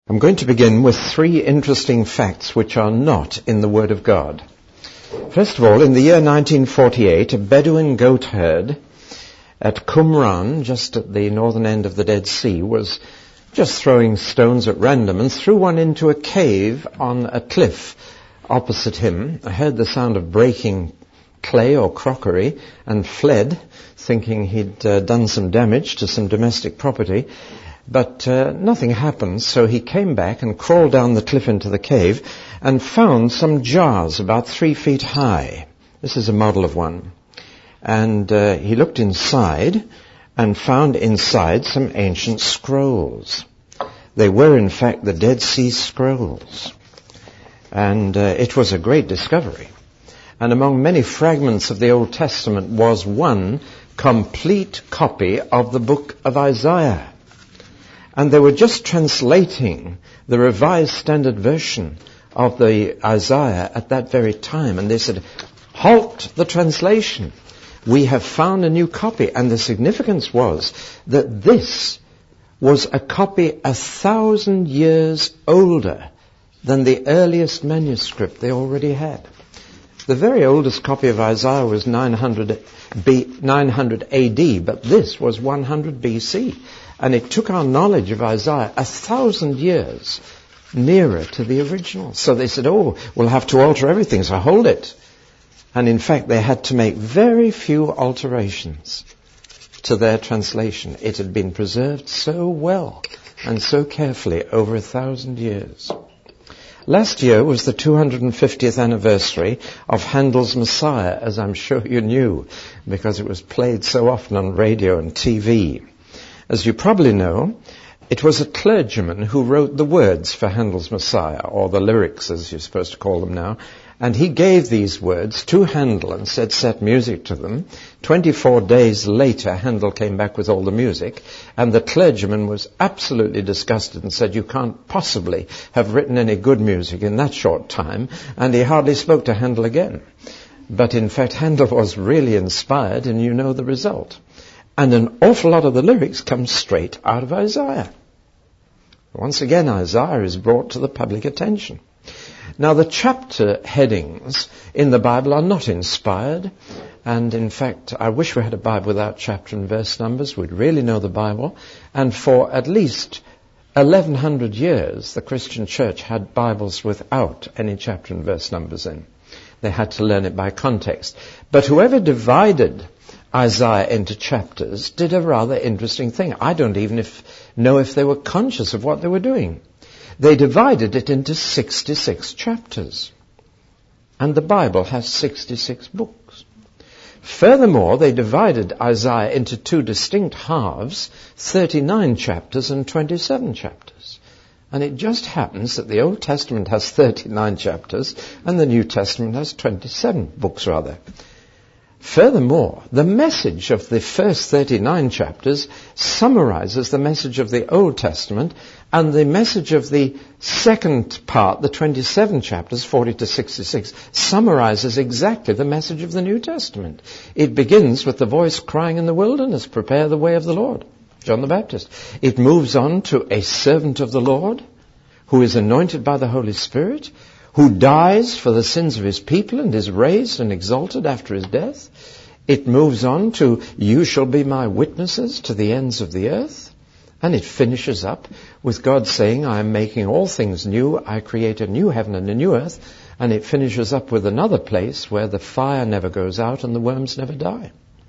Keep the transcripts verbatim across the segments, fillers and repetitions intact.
I'm going to begin with three interesting facts which are not in the Word of God. First of all, in the year nineteen forty-eight, a Bedouin goat herd at Qumran, just at the northern end of the Dead Sea, was just throwing stones at random and threw one into a cave on a cliff opposite him. I heard the sound of breaking clay or crockery and fled, thinking he'd uh, done some damage to some domestic property. But uh, nothing happened, so he came back and crawled down the cliff into the cave and found some jars about three feet high. This is a model of one. And uh, he looked inside and found inside some ancient scrolls. They were, in fact, the Dead Sea Scrolls. And uh, it was a great discovery. And among many fragments of the Old Testament was one complete copy of the book of Isaiah. And they were just translating the Revised Standard Version of the Isaiah at that very time. And they said, halt the translation. We have found a new copy. And the significance was that this was a copy a thousand years older than the earliest manuscript they already had. The very oldest copy of Isaiah was nine hundred A D, but this was one hundred B C. And it took our knowledge of Isaiah a thousand years nearer to the original. So they said, oh, we'll have to alter everything, so hold it. And in fact, they had to make very few alterations to their translation. It had been preserved so well and so carefully over a thousand years. Last year was the two hundred fiftieth anniversary of Handel's Messiah, as I'm sure you knew, because it was played so often on radio and T V. As you probably know, it was a clergyman who wrote the words for Handel's Messiah, or the lyrics as you're supposed to call them now, and he gave these words to Handel and said set music to them. twenty-four days later, Handel came back with all the music, and the clergyman was absolutely disgusted and said, you can't possibly have written any good music in that short time, and he hardly spoke to Handel again. But in fact, Handel was really inspired, and you know the result. And an awful lot of the lyrics come straight out of Isaiah. Once again, Isaiah is brought to the public attention. Now, the chapter headings in the Bible are not inspired. And in fact, I wish we had a Bible without chapter and verse numbers. We'd really know the Bible. And for at least eleven hundred years, the Christian church had Bibles without any chapter and verse numbers in. They had to learn it by context. But whoever divided Isaiah into chapters did a rather interesting thing. I don't even if, know if they were conscious of what they were doing. They divided it into sixty-six chapters. And the Bible has sixty-six books. Furthermore, they divided Isaiah into two distinct halves, thirty-nine chapters and twenty-seven chapters. And it just happens that the Old Testament has thirty-nine chapters and the New Testament has twenty-seven books rather. Furthermore, the message of the first thirty-nine chapters summarizes the message of the Old Testament, and the message of the second part, the twenty-seven chapters, forty to sixty-six, summarizes exactly the message of the New Testament. It begins with the voice crying in the wilderness, prepare the way of the Lord, John the Baptist. It moves on to a servant of the Lord who is anointed by the Holy Spirit, who dies for the sins of his people and is raised and exalted after his death. It moves on to, you shall be my witnesses to the ends of the earth. And it finishes up with God saying, I am making all things new. I create a new heaven and a new earth. And it finishes up with another place where the fire never goes out and the worms never die.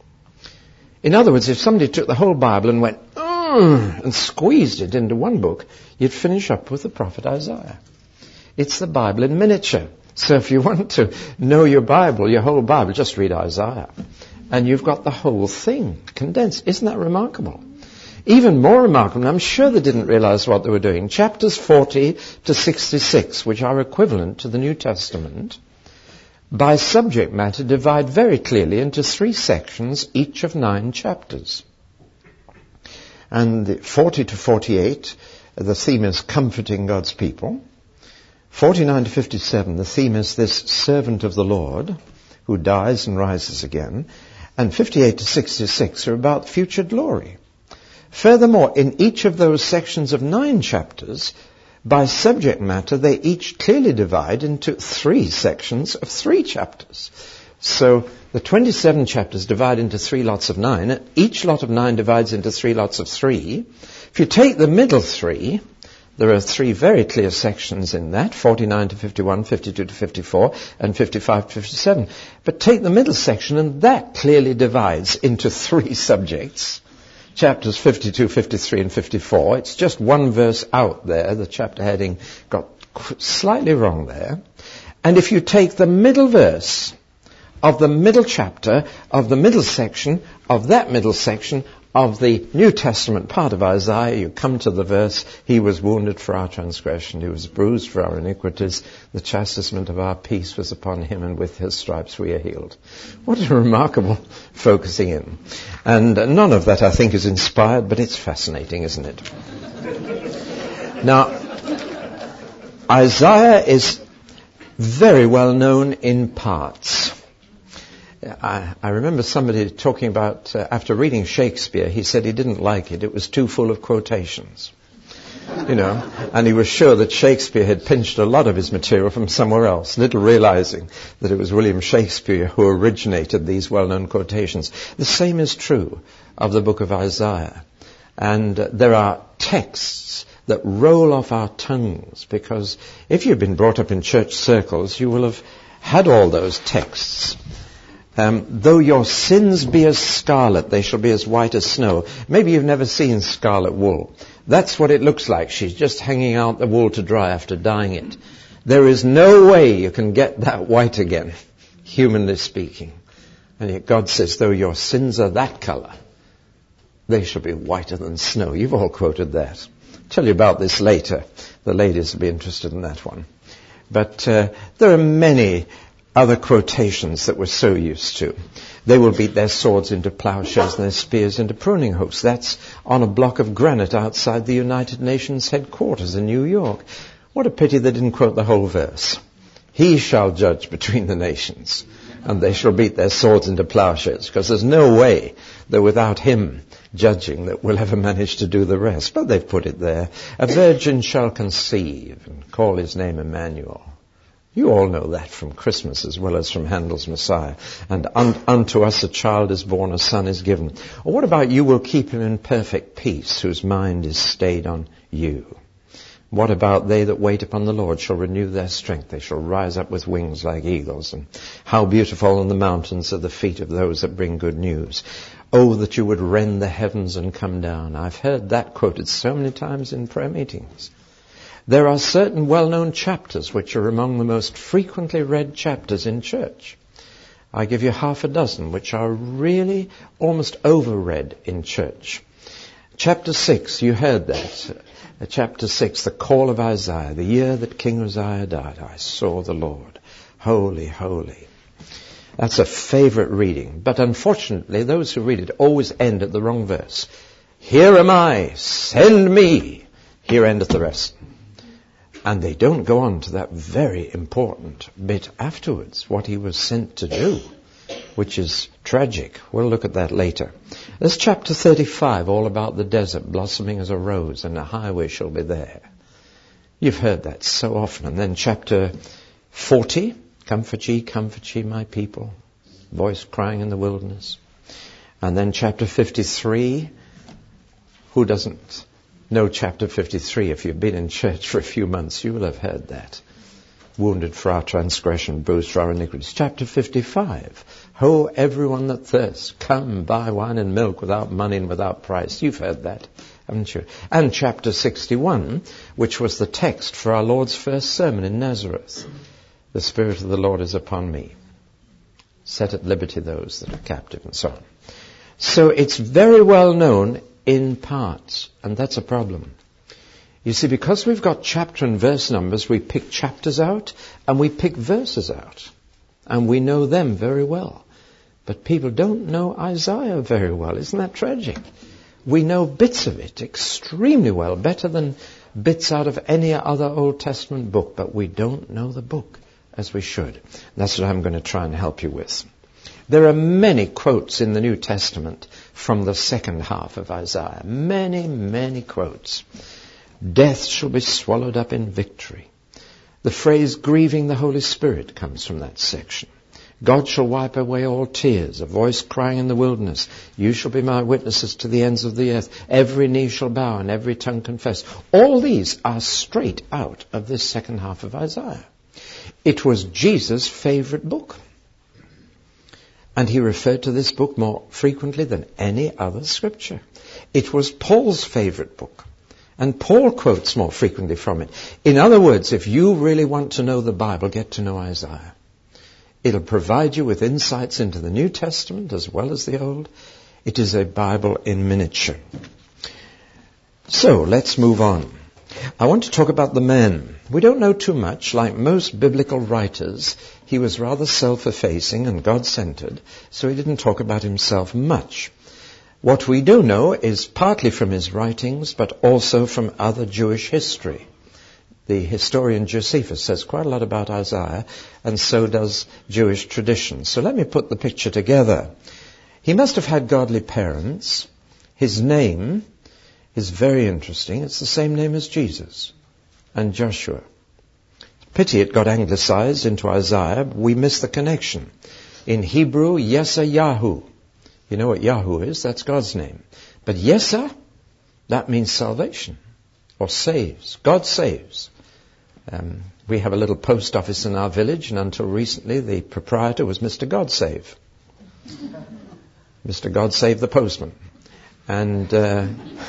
In other words, if somebody took the whole Bible and went, mm, and squeezed it into one book, you'd finish up with the prophet Isaiah. It's the Bible in miniature. So if you want to know your Bible, your whole Bible, just read Isaiah. And you've got the whole thing condensed. Isn't that remarkable? Even more remarkable, and I'm sure they didn't realize what they were doing, chapters forty to sixty-six, which are equivalent to the New Testament, by subject matter divide very clearly into three sections, each of nine chapters. And the forty to forty-eight, the theme is comforting God's people. forty-nine to fifty-seven, the theme is this servant of the Lord who dies and rises again. And fifty-eight to sixty-six are about future glory. Furthermore, in each of those sections of nine chapters, By subject matter, they each clearly divide into three sections of three chapters. So the twenty-seven chapters divide into three lots of nine. Each lot of nine divides into three lots of three. If you take the middle three, there are three very clear sections in that, forty-nine to fifty-one, fifty-two to fifty-four, and fifty-five to fifty-seven. But take the middle section, and that clearly divides into three subjects. Chapters fifty-two, fifty-three, and fifty-four. It's just one verse out there. The chapter heading got slightly wrong there. And if you take the middle verse of the middle chapter, of the middle section, of that middle section, of the New Testament part of Isaiah, you come to the verse, He was wounded for our transgression, He was bruised for our iniquities, the chastisement of our peace was upon Him, and with His stripes we are healed. What a remarkable focusing in. And none of that, I think, is inspired, but it's fascinating, isn't it? Now, Isaiah is very well known in parts. I, I remember somebody talking about, uh, after reading Shakespeare, he said he didn't like it. It was too full of quotations. You know, and he was sure that Shakespeare had pinched a lot of his material from somewhere else, little realizing that it was William Shakespeare who originated these well-known quotations. The same is true of the book of Isaiah. And uh, there are texts that roll off our tongues, because if you've been brought up in church circles, you will have had all those texts. Um, though your sins be as scarlet, they shall be as white as snow. Maybe you've never seen scarlet wool. That's what it looks like. She's just hanging out the wool to dry after dyeing it. There is no way you can get that white again, humanly speaking. And yet God says, though your sins are that color, they shall be whiter than snow. You've all quoted that. I'll tell you about this later. The ladies will be interested in that one. But uh, there are many other quotations that we're so used to. They will beat their swords into plowshares and their spears into pruning hooks. That's on a block of granite outside the United Nations headquarters in New York. What a pity they didn't quote the whole verse. He shall judge between the nations, and they shall beat their swords into plowshares, because there's no way that without him judging that we'll ever manage to do the rest. But they've put it there. A virgin shall conceive and call his name Emmanuel. You all know that from Christmas as well as from Handel's Messiah. And un- unto us a child is born, a son is given. Or what about you will keep him in perfect peace, whose mind is stayed on you? What about they that wait upon the Lord shall renew their strength? They shall rise up with wings like eagles. And how beautiful on the mountains are the feet of those that bring good news. Oh, that you would rend the heavens and come down. I've heard that quoted so many times in prayer meetings. There are certain well-known chapters which are among the most frequently read chapters in church. I give you half a dozen which are really almost overread in church. Chapter six, you heard that. Uh, chapter six, the call of Isaiah, the year that King Uzziah died. I saw the Lord. Holy, holy. That's a favorite reading. But unfortunately, those who read it always end at the wrong verse. Here am I, send me. Here endeth the rest. And they don't go on to that very important bit afterwards, what he was sent to do, which is tragic. We'll look at that later. There's chapter thirty-five, all about the desert, blossoming as a rose, and a highway shall be there. You've heard that so often. And then chapter forty, comfort ye, comfort ye, my people, voice crying in the wilderness. And then chapter fifty-three, who doesn't know chapter fifty-three? If you've been in church for a few months, you will have heard that. Wounded for our transgression, bruised for our iniquities. Chapter fifty-five. Ho, everyone that thirsts, come, buy wine and milk without money and without price. You've heard that, haven't you? And chapter sixty-one, which was the text for our Lord's first sermon in Nazareth. The Spirit of the Lord is upon me. Set at liberty those that are captive, and so on. So it's very well known in parts, and that's a problem. You see, because we've got chapter and verse numbers, we pick chapters out and we pick verses out, and we know them very well. But people don't know Isaiah very well. Isn't that tragic? We know bits of it extremely well, better than bits out of any other Old Testament book, but we don't know the book as we should. That's what I'm going to try and help you with. There are many quotes in the New Testament from the second half of Isaiah. Many, many quotes. Death shall be swallowed up in victory. The phrase grieving the Holy Spirit comes from that section. God shall wipe away all tears, a voice crying in the wilderness, you shall be my witnesses to the ends of the earth. Every knee shall bow and every tongue confess. All these are straight out of this second half of Isaiah. It was Jesus' favorite book. And he referred to this book more frequently than any other scripture. It was Paul's favorite book. And Paul quotes more frequently from it. In other words, if you really want to know the Bible, get to know Isaiah. It'll provide you with insights into the New Testament as well as the Old. It is a Bible in miniature. So, let's move on. I want to talk about the man. We don't know too much. Like most biblical writers, he was rather self-effacing and God-centered, so he didn't talk about himself much. What we do know is partly from his writings, but also from other Jewish history. The historian Josephus says quite a lot about Isaiah, and so does Jewish tradition. So let me put the picture together. He must have had godly parents. His name is very interesting. It's the same name as Jesus and Joshua. Pity it got anglicized into Isaiah. We miss the connection. In Hebrew, Yesayahu. You know what Yahoo is? That's God's name. But Yesa, that means salvation or saves. God saves. Um, we have a little post office in our village, and until recently the proprietor was Mister Godsave. Mister Godsave the postman. And uh,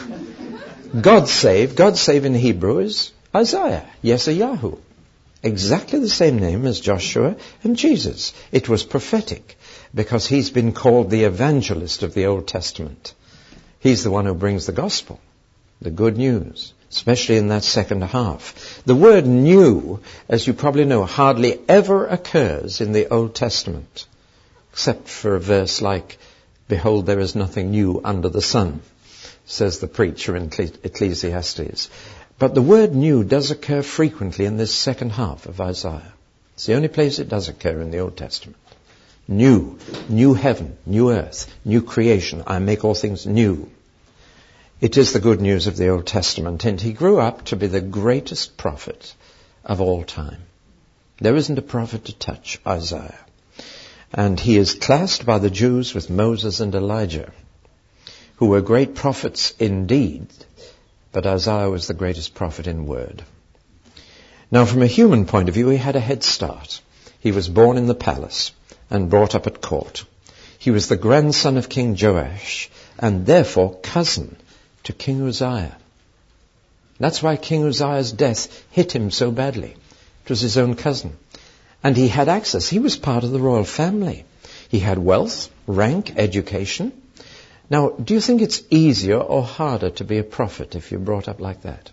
God save, God save in Hebrew is Isaiah, Yesayahu. Exactly the same name as Joshua and Jesus. It was prophetic because he's been called the evangelist of the Old Testament. He's the one who brings the gospel, the good news, especially in that second half. The word new, as you probably know, hardly ever occurs in the Old Testament, except for a verse like, behold, there is nothing new under the sun, says the preacher in Ecclesiastes. But the word new does occur frequently in this second half of Isaiah. It's the only place it does occur in the Old Testament. New, new heaven, new earth, new creation. I make all things new. It is the good news of the Old Testament, and he grew up to be the greatest prophet of all time. There isn't a prophet to touch Isaiah. And he is classed by the Jews with Moses and Elijah, who were great prophets indeed, but Isaiah was the greatest prophet in word. Now, from a human point of view, he had a head start. He was born in the palace and brought up at court. He was the grandson of King Joash, and therefore cousin to King Uzziah. That's why King Uzziah's death hit him so badly. It was his own cousin. And he had access. He was part of the royal family. He had wealth, rank, education. Now, do you think it's easier or harder to be a prophet if you're brought up like that?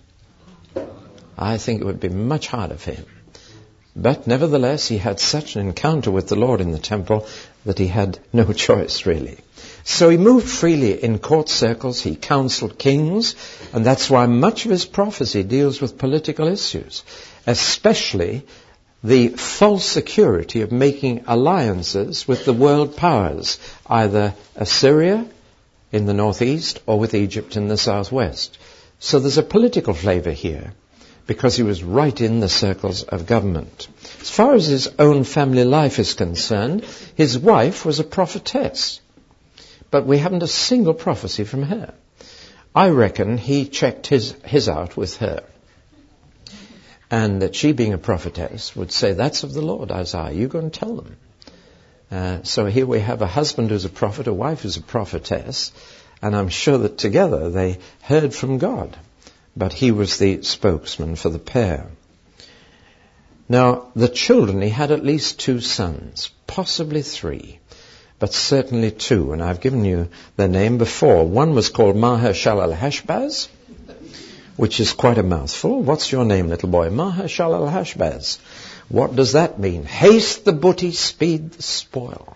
I think it would be much harder for him. But nevertheless, he had such an encounter with the Lord in the temple that he had no choice, really. So he moved freely in court circles. He counseled kings, and that's why much of his prophecy deals with political issues, especially the false security of making alliances with the world powers, either Assyria in the northeast or with Egypt in the southwest. So there's a political flavor here because he was right in the circles of government. As far as his own family life is concerned, his wife was a prophetess, but we haven't a single prophecy from her. I reckon he checked his, his out with her. And that she, being a prophetess, would say, that's of the Lord, Isaiah, you go and tell them. Uh, so here we have a husband who's a prophet, a wife who's a prophetess, and I'm sure that together they heard from God. But he was the spokesman for the pair. Now, the children, he had at least two sons, possibly three, but certainly two, and I've given you their name before. One was called Maher-shalal-hash-baz, which is quite a mouthful. What's your name, little boy? Maher-shalal-hash-baz. What does that mean? Haste the booty, speed the spoil.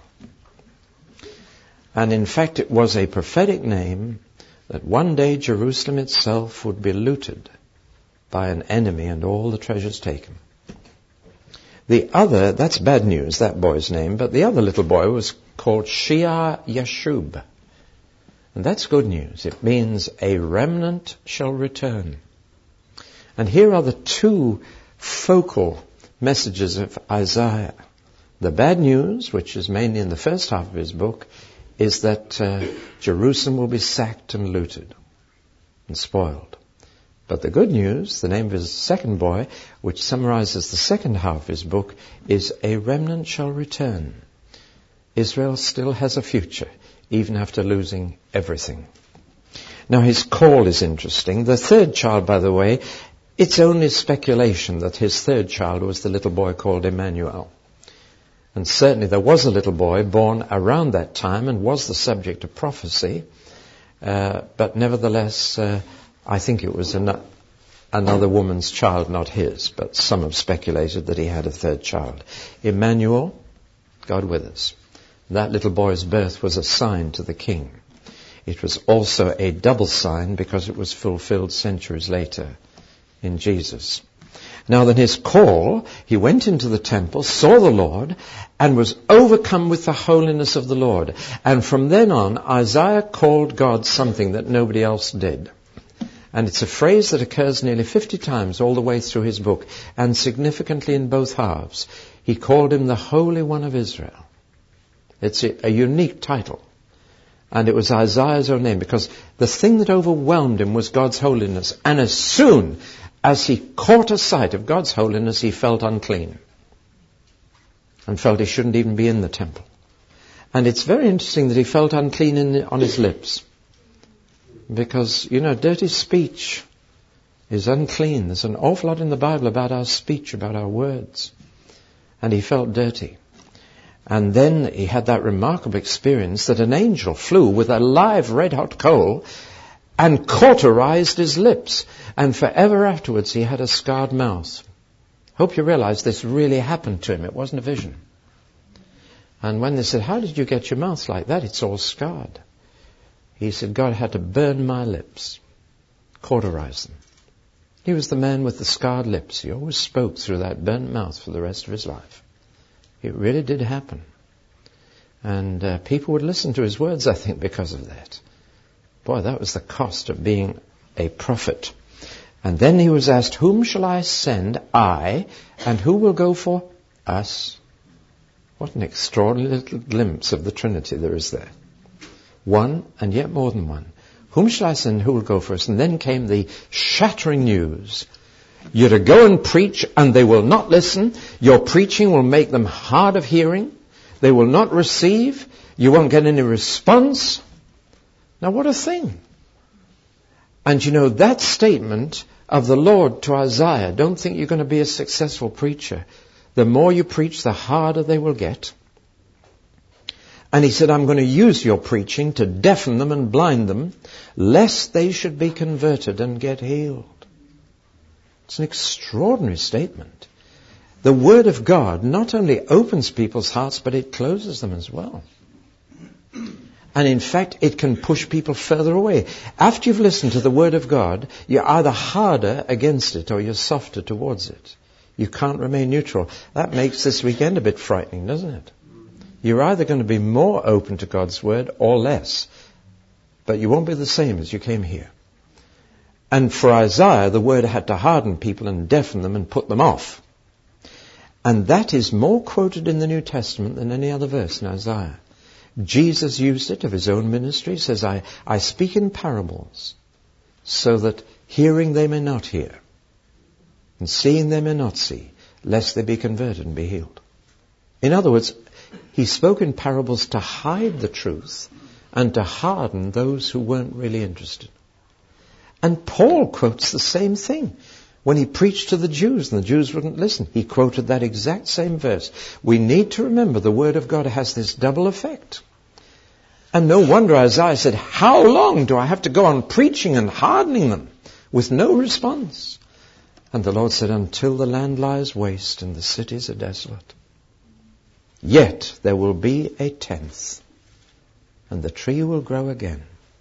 And in fact, it was a prophetic name that one day Jerusalem itself would be looted by an enemy and all the treasures taken. The other, that's bad news, that boy's name, but the other little boy was called Shear-Yashub. And that's good news. It means a remnant shall return. And here are the two focal messages of Isaiah. The bad news, which is mainly in the first half of his book, is that uh, Jerusalem will be sacked and looted and spoiled. But the good news, the name of his second boy, which summarizes the second half of his book, is a remnant shall return. Israel still has a future, even after losing everything. Now his call is interesting. The third child, by the way, it's only speculation that his third child was the little boy called Emmanuel. And certainly there was a little boy born around that time and was the subject of prophecy. Uh, but nevertheless, uh, I think it was an, another woman's child, not his. But some have speculated that he had a third child. Emmanuel, God with us. That little boy's birth was a sign to the king. It was also a double sign because it was fulfilled centuries later in Jesus. Now then his call, he went into the temple, saw the Lord, and was overcome with the holiness of the Lord. And from then on, Isaiah called God something that nobody else did. And it's a phrase that occurs nearly fifty times all the way through his book, and significantly in both halves. He called him the Holy One of Israel. It's a, a unique title. And it was Isaiah's own name, because the thing that overwhelmed him was God's holiness. And as soon as he caught a sight of God's holiness, he felt unclean. And felt he shouldn't even be in the temple. And it's very interesting that he felt unclean in, on his lips. Because, you know, dirty speech is unclean. There's an awful lot in the Bible about our speech, about our words. And he felt dirty. And then he had that remarkable experience that an angel flew with a live red-hot coal and cauterized his lips. And forever afterwards he had a scarred mouth. Hope you realize this really happened to him. It wasn't a vision. And when they said, how did you get your mouth like that? It's all scarred. He said, God had to burn my lips, cauterize them. He was the man with the scarred lips. He always spoke through that burnt mouth for the rest of his life. It really did happen. And uh, people would listen to his words, I think, because of that. Boy, that was the cost of being a prophet. And then he was asked, whom shall I send? I. And who will go for us? What an extraordinary little glimpse of the Trinity there is there. One, and yet more than one. Whom shall I send? Who will go for us? And then came the shattering news. You're to go and preach, and they will not listen. Your preaching will make them hard of hearing. They will not receive. You won't get any response. Now what a thing. And you know, that statement of the Lord to Isaiah, don't think you're going to be a successful preacher. The more you preach, the harder they will get. And he said, I'm going to use your preaching to deafen them and blind them, lest they should be converted and get healed. It's an extraordinary statement. The Word of God not only opens people's hearts, but it closes them as well. And in fact, it can push people further away. After you've listened to the Word of God, you're either harder against it or you're softer towards it. You can't remain neutral. That makes this weekend a bit frightening, doesn't it? You're either going to be more open to God's Word or less. But you won't be the same as you came here. And for Isaiah, the Word had to harden people and deafen them and put them off. And that is more quoted in the New Testament than any other verse in Isaiah. Jesus used it of his own ministry. He says, I, I speak in parables, so that hearing they may not hear, and seeing they may not see, lest they be converted and be healed. In other words, he spoke in parables to hide the truth and to harden those who weren't really interested. And Paul quotes the same thing. When he preached to the Jews and the Jews wouldn't listen, he quoted that exact same verse. We need to remember the Word of God has this double effect. And no wonder Isaiah said, how long do I have to go on preaching and hardening them with no response? And the Lord said, until the land lies waste and the cities are desolate. Yet there will be a tenth, and the tree will grow again.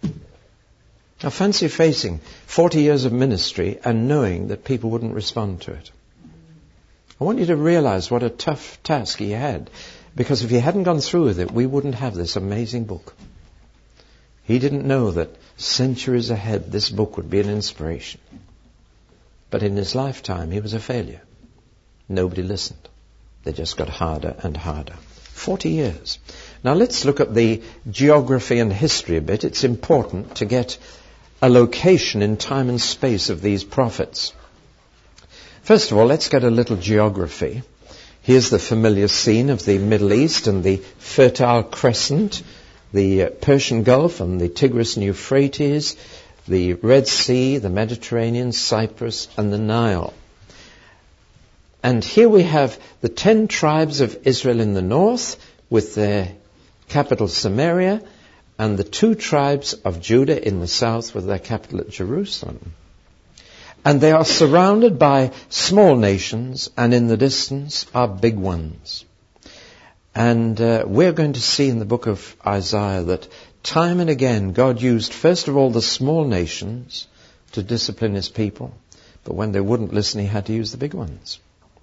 Now fancy facing forty years of ministry and knowing that people wouldn't respond to it. I want you to realize what a tough task he had, because if he hadn't gone through with it, we wouldn't have this amazing book. He didn't know that centuries ahead this book would be an inspiration. But in his lifetime, he was a failure. Nobody listened. They just got harder and harder. Forty years. Now let's look at the geography and history a bit. It's important to get a location in time and space of these prophets. First of all, let's get a little geography. Here's the familiar scene of the Middle East and the Fertile Crescent, the Persian Gulf and the Tigris and Euphrates, the Red Sea, the Mediterranean, Cyprus, and the Nile. And here we have the ten tribes of Israel in the north with their capital Samaria, and the two tribes of Judah in the south with their capital at Jerusalem. And they are surrounded by small nations, and in the distance are big ones. And uh, we're going to see in the book of Isaiah that time and again God used first of all the small nations to discipline his people. But when they wouldn't listen, he had to use the big ones.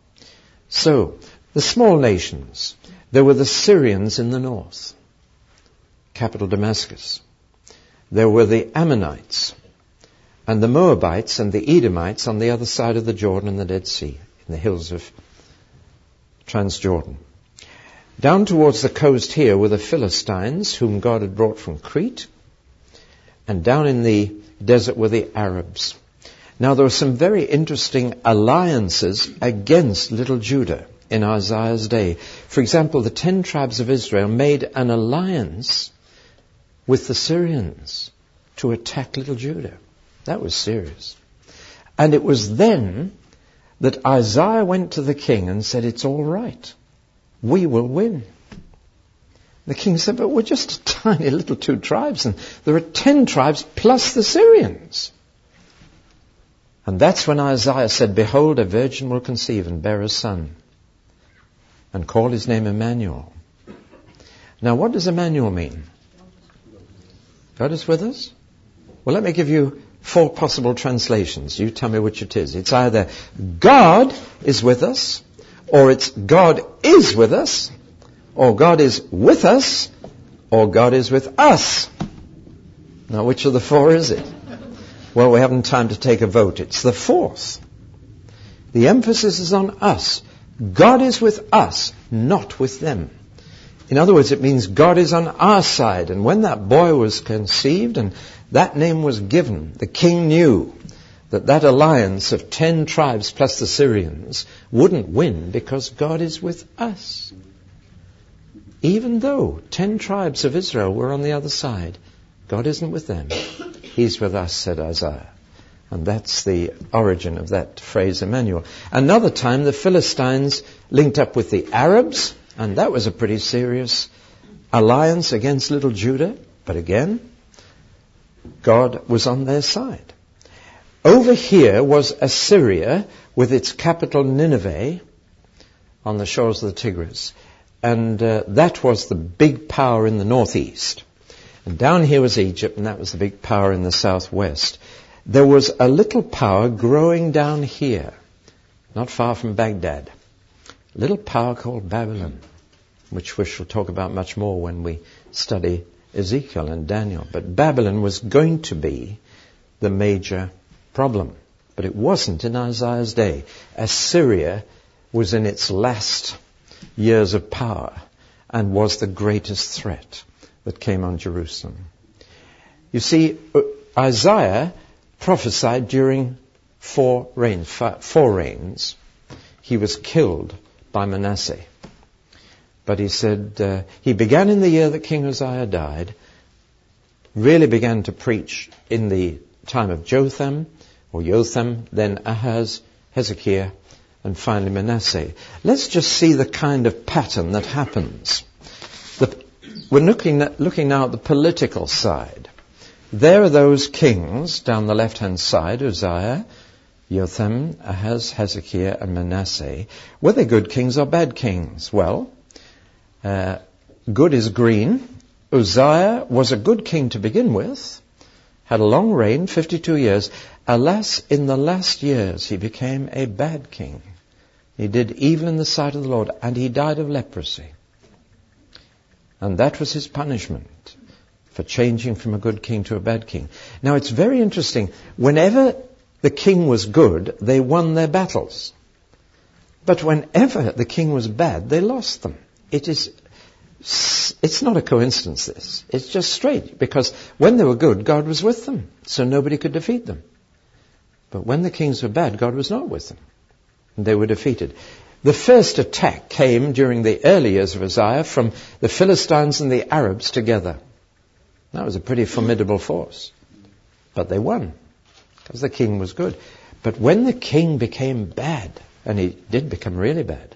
So, the small nations, there were the Syrians in the north, capital Damascus. There were the Ammonites, and the Moabites and the Edomites on the other side of the Jordan and the Dead Sea, in the hills of Transjordan. Down towards the coast here were the Philistines, whom God had brought from Crete, and down in the desert were the Arabs. Now there were some very interesting alliances against little Judah in Isaiah's day. For example, the ten tribes of Israel made an alliance with the Syrians to attack little Judah. That was serious. And it was then that Isaiah went to the king and said, it's all right. We will win. The king said, but we're just a tiny little two tribes, and there are ten tribes plus the Syrians. And that's when Isaiah said, behold, a virgin will conceive and bear a son, and call his name Emmanuel. Now, what does Emmanuel mean? God is with us? Well, let me give you four possible translations. You tell me which it is. It's either God is with us, or it's God is with us, or God is with us, or God is with us. Now, which of the four is it? Well, we haven't time to take a vote. It's the fourth. The emphasis is on us. God is with us, not with them. In other words, it means God is on our side. And when that boy was conceived and that name was given, the king knew that that alliance of ten tribes plus the Syrians wouldn't win because God is with us. Even though ten tribes of Israel were on the other side, God isn't with them. He's with us, said Isaiah. And that's the origin of that phrase, Emmanuel. Another time, the Philistines linked up with the Arabs, and that was a pretty serious alliance against little Judah. But again, God was on their side. Over here was Assyria with its capital Nineveh on the shores of the Tigris. And uh, that was the big power in the northeast. And down here was Egypt, and that was the big power in the southwest. There was a little power growing down here, not far from Baghdad. A little power called Babylon, which we shall talk about much more when we study Ezekiel and Daniel. But Babylon was going to be the major problem. But it wasn't in Isaiah's day. Assyria was in its last years of power and was the greatest threat that came on Jerusalem. You see, Isaiah prophesied during four reigns. Four reigns. He was killed by Manasseh. But he said, uh, he began in the year that King Uzziah died, really began to preach in the time of Jotham, or Jotham, then Ahaz, Hezekiah, and finally Manasseh. Let's just see the kind of pattern that happens. The, we're looking, at, looking now at the political side. There are those kings down the left-hand side, Uzziah, Jotham, Ahaz, Hezekiah, and Manasseh. Were they good kings or bad kings? Well, uh, good is green. Uzziah was a good king to begin with, had a long reign, fifty-two years. Alas, in the last years he became a bad king. He did evil in the sight of the Lord, and he died of leprosy. And that was his punishment for changing from a good king to a bad king. Now, it's very interesting. Whenever the king was good, they won their battles. But whenever the king was bad, they lost them. It is, it's not a coincidence, this. It's just straight, because when they were good, God was with them, so nobody could defeat them. But when the kings were bad, God was not with them, and they were defeated. The first attack came during the early years of Uzziah from the Philistines and the Arabs together. That was a pretty formidable force. But they won, because the king was good. But when the king became bad, and he did become really bad,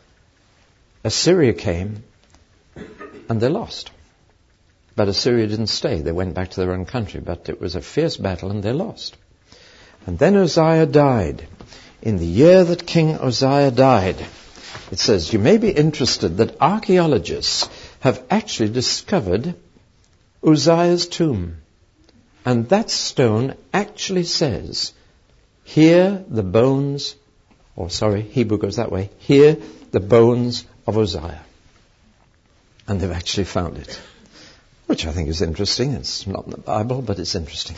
Assyria came and they lost. But Assyria didn't stay. They went back to their own country. But it was a fierce battle and they lost. And then Uzziah died. In the year that King Uzziah died, it says, you may be interested that archaeologists have actually discovered Uzziah's tomb. And that stone actually says, here the bones, or sorry, Hebrew goes that way, here the bones of Uzziah. And they've actually found it, which I think is interesting. It's not in the Bible, but it's interesting.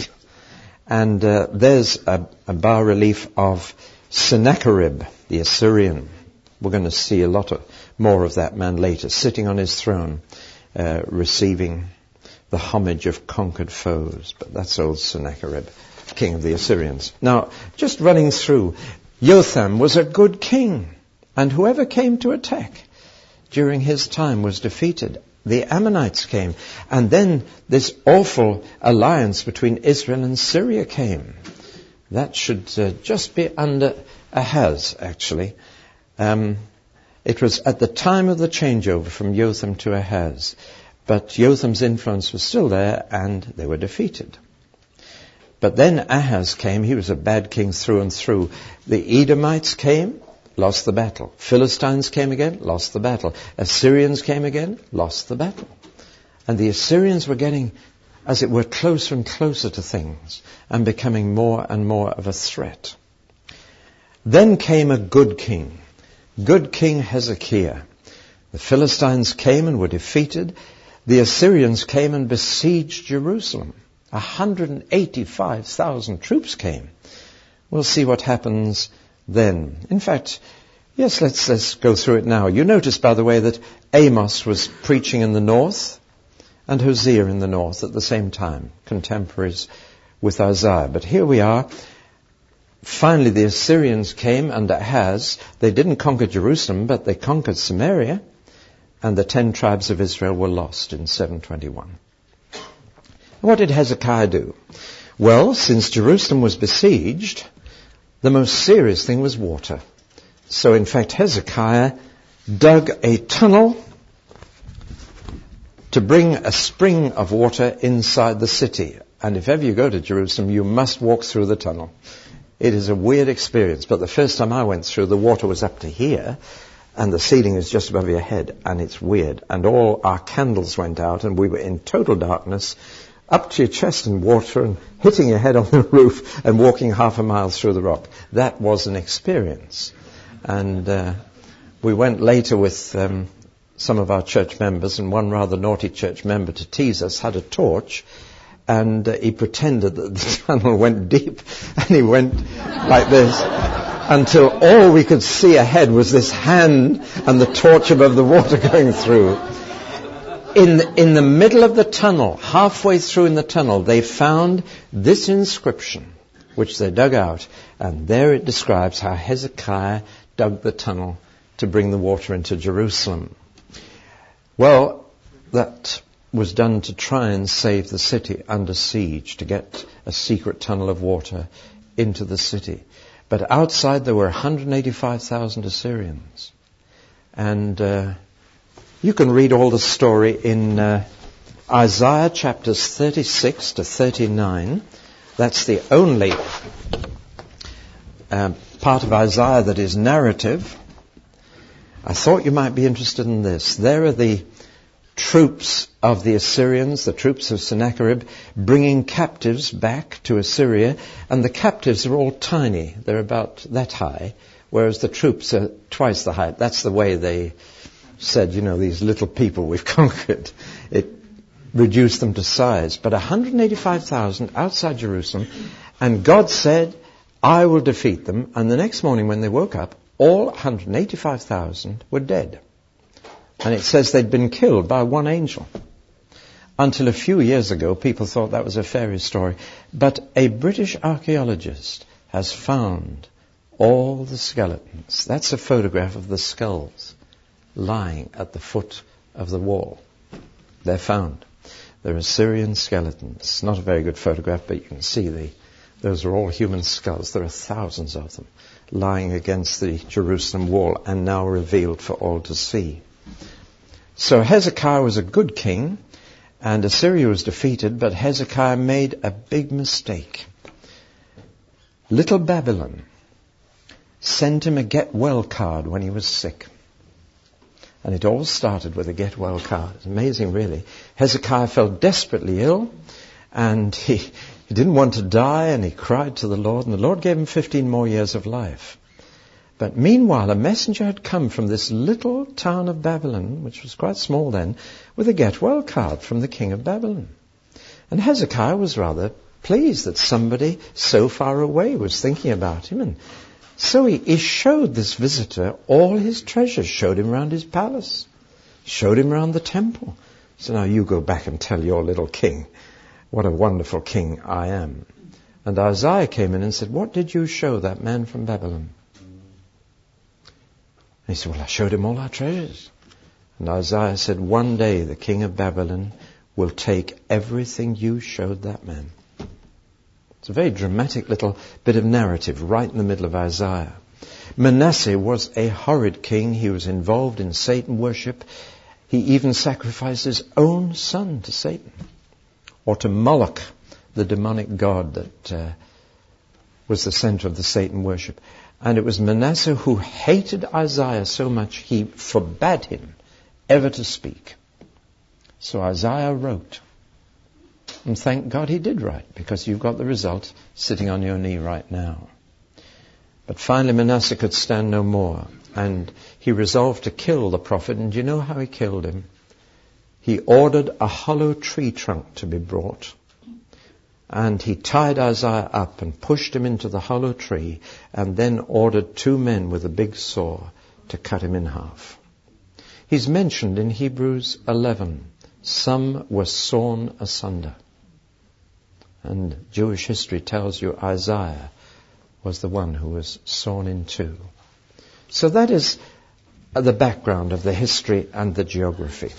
And uh, there's a, a bas-relief of Sennacherib, the Assyrian. We're going to see a lot of, more of that man later, sitting on his throne, uh, receiving the homage of conquered foes. But that's old Sennacherib, king of the Assyrians. Now, just running through, Jotham was a good king, and whoever came to attack during his time was defeated. The Ammonites came, and then this awful alliance between Israel and Syria came. That should uh, just be under Ahaz, actually. Um, it was at the time of the changeover from Jotham to Ahaz. But Jotham's influence was still there, and they were defeated. But then Ahaz came. He was a bad king through and through. The Edomites came, lost the battle. Philistines came again, lost the battle. Assyrians came again, lost the battle. And the Assyrians were getting, as it were, closer and closer to things and becoming more and more of a threat. Then came a good king, good King Hezekiah. The Philistines came and were defeated. The Assyrians came and besieged Jerusalem. one hundred eighty-five thousand troops came. We'll see what happens then. In fact, yes, let's, let's go through it now. You notice, by the way, that Amos was preaching in the north and Hosea in the north at the same time, contemporaries with Isaiah. But here we are. Finally, the Assyrians came under Ahaz. They didn't conquer Jerusalem, but they conquered Samaria, and the ten tribes of Israel were lost in seven twenty-one. What did Hezekiah do? Well, since Jerusalem was besieged, the most serious thing was water. So, in fact, Hezekiah dug a tunnel to bring a spring of water inside the city. And if ever you go to Jerusalem, you must walk through the tunnel. It is a weird experience, but the first time I went through, the water was up to here, and the ceiling is just above your head, and it's weird. And all our candles went out, and we were in total darkness, up to your chest in water, and hitting your head on the roof, and walking half a mile through the rock. That was an experience. And uh, we went later with um, some of our church members, and one rather naughty church member, to tease us, had a torch, and uh, he pretended that the tunnel went deep, and he went like this until all we could see ahead was this hand and the torch above the water going through. In the, in the middle of the tunnel, halfway through in the tunnel, they found this inscription, which they dug out, and there it describes how Hezekiah dug the tunnel to bring the water into Jerusalem. Well, that was done to try and save the city under siege, to get a secret tunnel of water into the city. But outside there were one hundred eighty-five thousand Assyrians. And uh, you can read all the story in uh, Isaiah chapters thirty-six to thirty-nine. That's the only uh, part of Isaiah that is narrative. I thought you might be interested in this. There are the troops of the Assyrians, the troops of Sennacherib, bringing captives back to Assyria, and the captives are all tiny. They're about that high, whereas the troops are twice the height. That's the way they said, you know, these little people we've conquered. It reduced them to size. But one hundred eighty-five thousand outside Jerusalem, and God said, I will defeat them. And the next morning when they woke up, all one hundred eighty-five thousand were dead. And it says they'd been killed by one angel. Until a few years ago, people thought that was a fairy story. But a British archaeologist has found all the skeletons. That's a photograph of the skulls lying at the foot of the wall. They're found. They're Assyrian skeletons. Not a very good photograph, but you can see the, those are all human skulls. There are thousands of them lying against the Jerusalem wall and now revealed for all to see. So Hezekiah was a good king, and Assyria was defeated, but Hezekiah made a big mistake. Little Babylon sent him a get well card when he was sick. And it all started with a get well card. It's amazing, really. Hezekiah fell desperately ill, and he, he didn't want to die, and he cried to the Lord, and the Lord gave him fifteen more years of life. But meanwhile, a messenger had come from this little town of Babylon, which was quite small then, with a get well card from the king of Babylon. And Hezekiah was rather pleased that somebody so far away was thinking about him. And so he, he showed this visitor all his treasures, showed him around his palace, showed him around the temple. So now you go back and tell your little king what a wonderful king I am. And Isaiah came in and said, what did you show that man from Babylon? And he said, well, I showed him all our treasures. And Isaiah said, one day the king of Babylon will take everything you showed that man. It's a very dramatic little bit of narrative right in the middle of Isaiah. Manasseh was a horrid king. He was involved in Satan worship. He even sacrificed his own son to Satan, or to Moloch, the demonic god that uh, was the center of the Satan worship. And it was Manasseh who hated Isaiah so much he forbade him ever to speak. So Isaiah wrote. And thank God he did write, because you've got the result sitting on your knee right now. But finally Manasseh could stand no more, and he resolved to kill the prophet. And do you know how he killed him? He ordered a hollow tree trunk to be brought, and he tied Isaiah up and pushed him into the hollow tree, and then ordered two men with a big saw to cut him in half. He's mentioned in Hebrews eleven. Some were sawn asunder. And Jewish history tells you Isaiah was the one who was sawn in two. So that is the background of the history and the geography.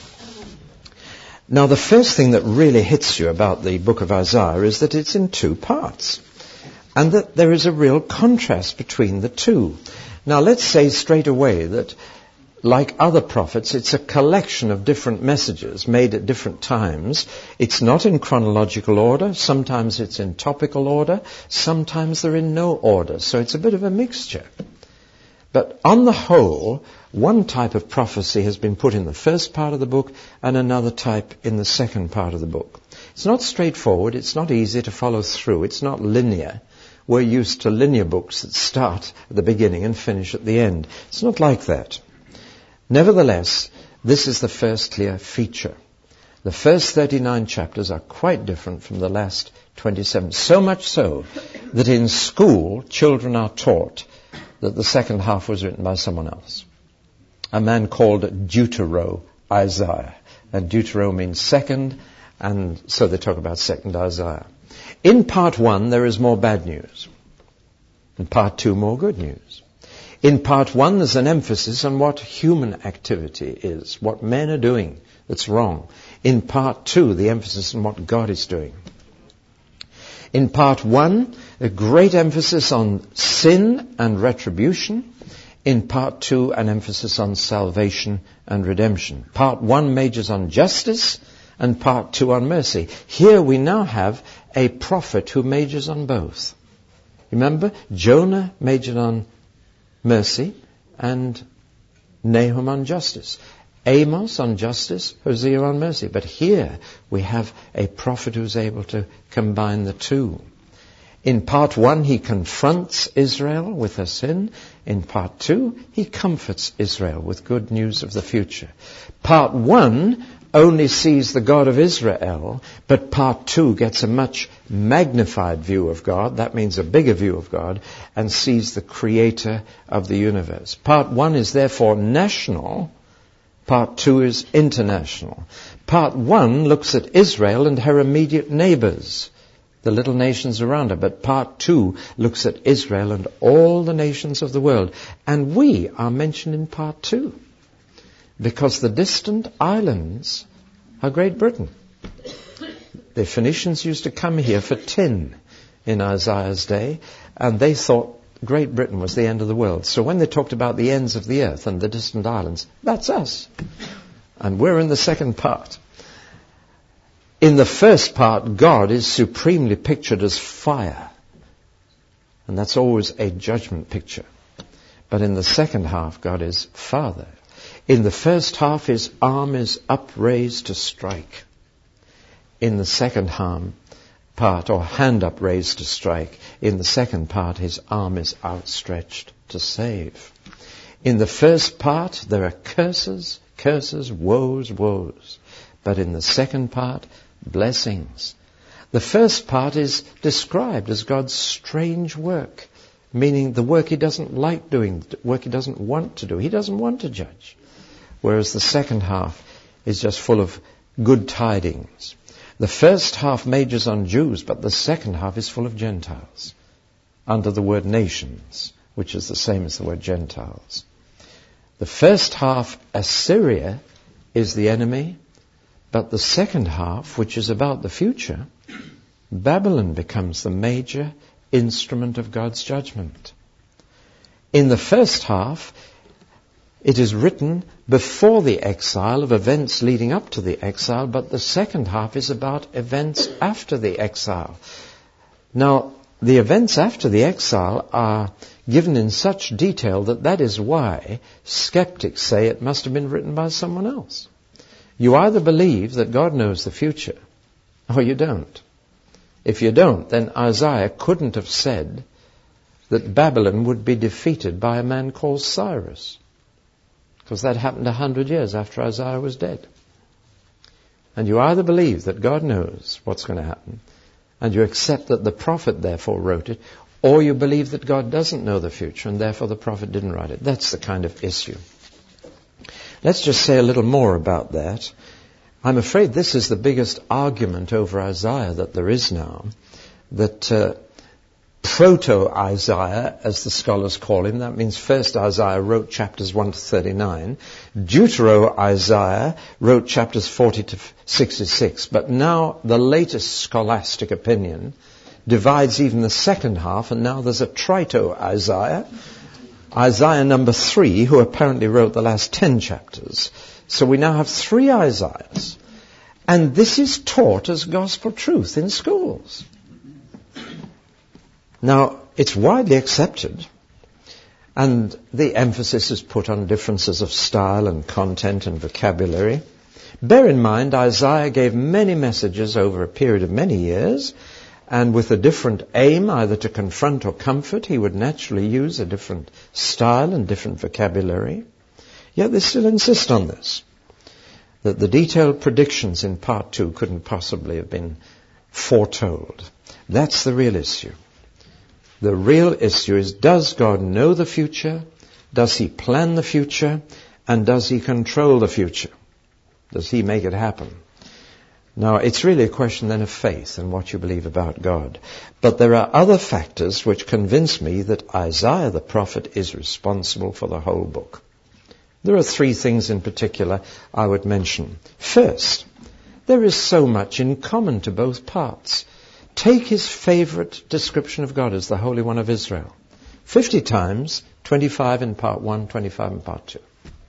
Now, the first thing that really hits you about the book of Isaiah is that it's in two parts, and that there is a real contrast between the two. Now, let's say straight away that, like other prophets, it's a collection of different messages made at different times. It's not in chronological order. Sometimes it's in topical order. Sometimes they're in no order. So it's a bit of a mixture. But on the whole, one type of prophecy has been put in the first part of the book and another type in the second part of the book. It's not straightforward. It's not easy to follow through. It's not linear. We're used to linear books that start at the beginning and finish at the end. It's not like that. Nevertheless, this is the first clear feature. The first thirty-nine chapters are quite different from the last twenty-seven. So much so that in school, children are taught that the second half was written by someone else. A man called Deutero Isaiah. And Deutero means second, and so they talk about second Isaiah. In part one, there is more bad news. In part two, more good news. In part one, there's an emphasis on what human activity is, what men are doing that's wrong. In part two, the emphasis on what God is doing. In part one, a great emphasis on sin and retribution. In part two, an emphasis on salvation and redemption. Part one majors on justice, and part two on mercy. Here we now have a prophet who majors on both. Remember, Jonah majored on mercy, and Nahum on justice. Amos on justice, Hosea on mercy. But here we have a prophet who's able to combine the two. In part one, he confronts Israel with her sin. In part two, he comforts Israel with good news of the future. Part one only sees the God of Israel, but part two gets a much magnified view of God, that means a bigger view of God, and sees the creator of the universe. Part one is therefore national, part two is international. Part one looks at Israel and her immediate neighbors, the little nations around her, but part two looks at Israel and all the nations of the world. And we are mentioned in part two, because the distant islands are Great Britain. The Phoenicians used to come here for tin in Isaiah's day, and they thought Great Britain was the end of the world. So when they talked about the ends of the earth and the distant islands, that's us. And we're in the second part. In the first part, God is supremely pictured as fire. And that's always a judgment picture. But in the second half, God is Father. In the first half, his arm is upraised to strike. In the second harm, part, or hand upraised to strike. In the second part, his arm is outstretched to save. In the first part, there are curses, curses, woes, woes. But in the second part, blessings. The first part is described as God's strange work, meaning the work he doesn't like doing, the work he doesn't want to do. He doesn't want to judge. Whereas the second half is just full of good tidings. The first half majors on Jews, but the second half is full of Gentiles, under the word nations, which is the same as the word Gentiles. The first half, Assyria, is the enemy, but the second half, which is about the future, Babylon becomes the major instrument of God's judgment. In the first half, it is written before the exile of events leading up to the exile, but the second half is about events after the exile. Now, the events after the exile are given in such detail that that is why skeptics say it must have been written by someone else. You either believe that God knows the future, or you don't. If you don't, then Isaiah couldn't have said that Babylon would be defeated by a man called Cyrus, because that happened a hundred years after Isaiah was dead. And you either believe that God knows what's going to happen, and you accept that the prophet therefore wrote it, or you believe that God doesn't know the future, and therefore the prophet didn't write it. That's the kind of issue. Let's just say a little more about that. I'm afraid this is the biggest argument over Isaiah that there is now, that uh, Proto-Isaiah, as the scholars call him, that means first Isaiah wrote chapters one to thirty-nine. Deutero-Isaiah wrote chapters forty to sixty-six. But now the latest scholastic opinion divides even the second half, and now there's a Trito-Isaiah, Isaiah number three, who apparently wrote the last ten chapters. So we now have three Isaiahs. And this is taught as gospel truth in schools. Now, it's widely accepted, and the emphasis is put on differences of style and content and vocabulary. Bear in mind, Isaiah gave many messages over a period of many years, and with a different aim, either to confront or comfort, he would naturally use a different style and different vocabulary. Yet they still insist on this, that the detailed predictions in part two couldn't possibly have been foretold. That's the real issue. The real issue is, does God know the future? Does he plan the future? And does he control the future? Does he make it happen? Now, it's really a question then of faith and what you believe about God. But there are other factors which convince me that Isaiah the prophet is responsible for the whole book. There are three things in particular I would mention. First, there is so much in common to both parts. Take his favorite description of God as the Holy One of Israel. Fifty times, twenty-five in part one, twenty-five in part two.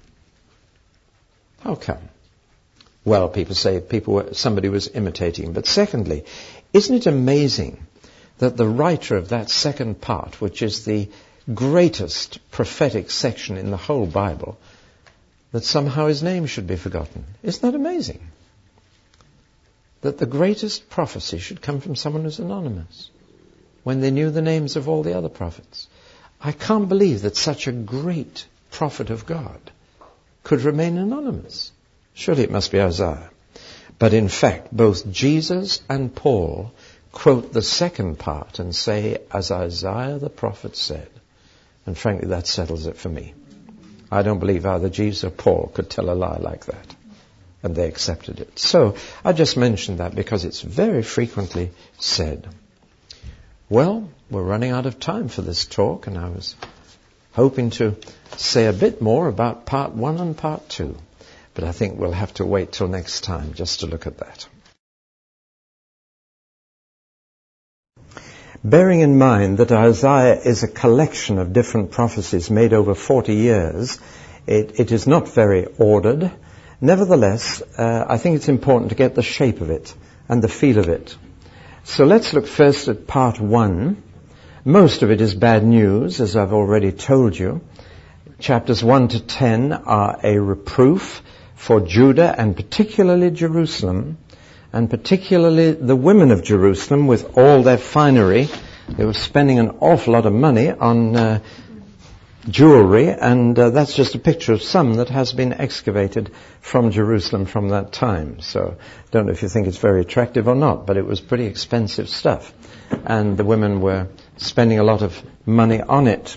How come? Well, people say people were, somebody was imitating. But secondly, isn't it amazing that the writer of that second part, which is the greatest prophetic section in the whole Bible, that somehow his name should be forgotten? Isn't that amazing? That the greatest prophecy should come from someone who's anonymous, when they knew the names of all the other prophets. I can't believe that such a great prophet of God could remain anonymous. Surely it must be Isaiah. But in fact, both Jesus and Paul quote the second part and say, as Isaiah the prophet said. And frankly, that settles it for me. I don't believe either Jesus or Paul could tell a lie like that. And they accepted it. So, I just mentioned that because it's very frequently said. Well, we're running out of time for this talk, and I was hoping to say a bit more about part one and part two. But I think we'll have to wait till next time just to look at that. Bearing in mind that Isaiah is a collection of different prophecies made over forty years, it, it is not very ordered. Nevertheless, uh, I think it's important to get the shape of it and the feel of it. So let's look first at part one. Most of it is bad news, as I've already told you. Chapters one to ten are a reproof for Judah and particularly Jerusalem, and particularly the women of Jerusalem with all their finery. They were spending an awful lot of money on uh, jewelry, and uh, that's just a picture of some that has been excavated from Jerusalem from that time. So I don't know if you think it's very attractive or not, but it was pretty expensive stuff. And the women were spending a lot of money on it.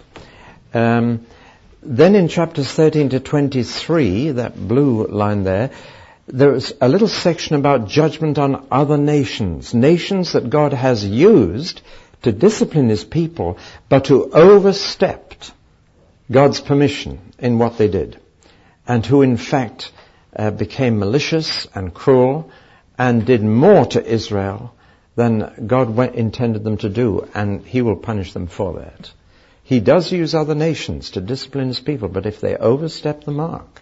Um, then in chapters thirteen to twenty-three, that blue line there, there's a little section about judgment on other nations. Nations that God has used to discipline his people, but who overstepped God's permission in what they did, and who in fact uh, became malicious and cruel and did more to Israel than God went, intended them to do, and he will punish them for that. He does use other nations to discipline his people, but if they overstep the mark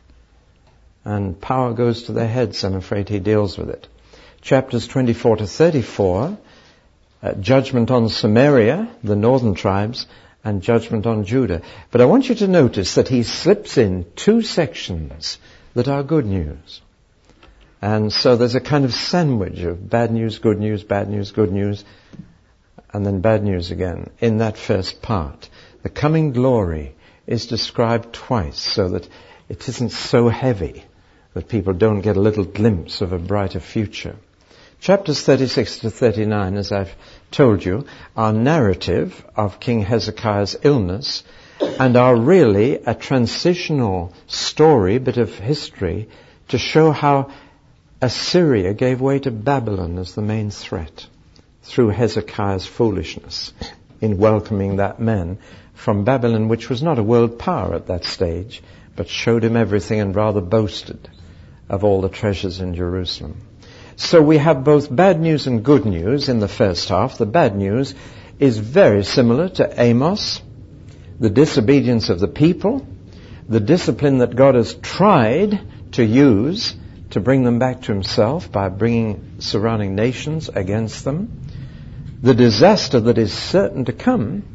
and power goes to their heads, I'm afraid he deals with it. Chapters twenty-four to thirty-four, uh, judgment on Samaria, the northern tribes, and judgment on Judah. But I want you to notice that he slips in two sections that are good news. And so there's a kind of sandwich of bad news, good news, bad news, good news, and then bad news again in that first part. The coming glory is described twice so that it isn't so heavy that people don't get a little glimpse of a brighter future. Chapters thirty-six to thirty-nine, as I've told you, are narrative of King Hezekiah's illness and are really a transitional story, bit of history, to show how Assyria gave way to Babylon as the main threat through Hezekiah's foolishness in welcoming that man from Babylon, which was not a world power at that stage, but showed him everything and rather boasted of all the treasures in Jerusalem. So we have both bad news and good news in the first half. The bad news is very similar to Amos, the disobedience of the people, the discipline that God has tried to use to bring them back to himself by bringing surrounding nations against them, the disaster that is certain to come,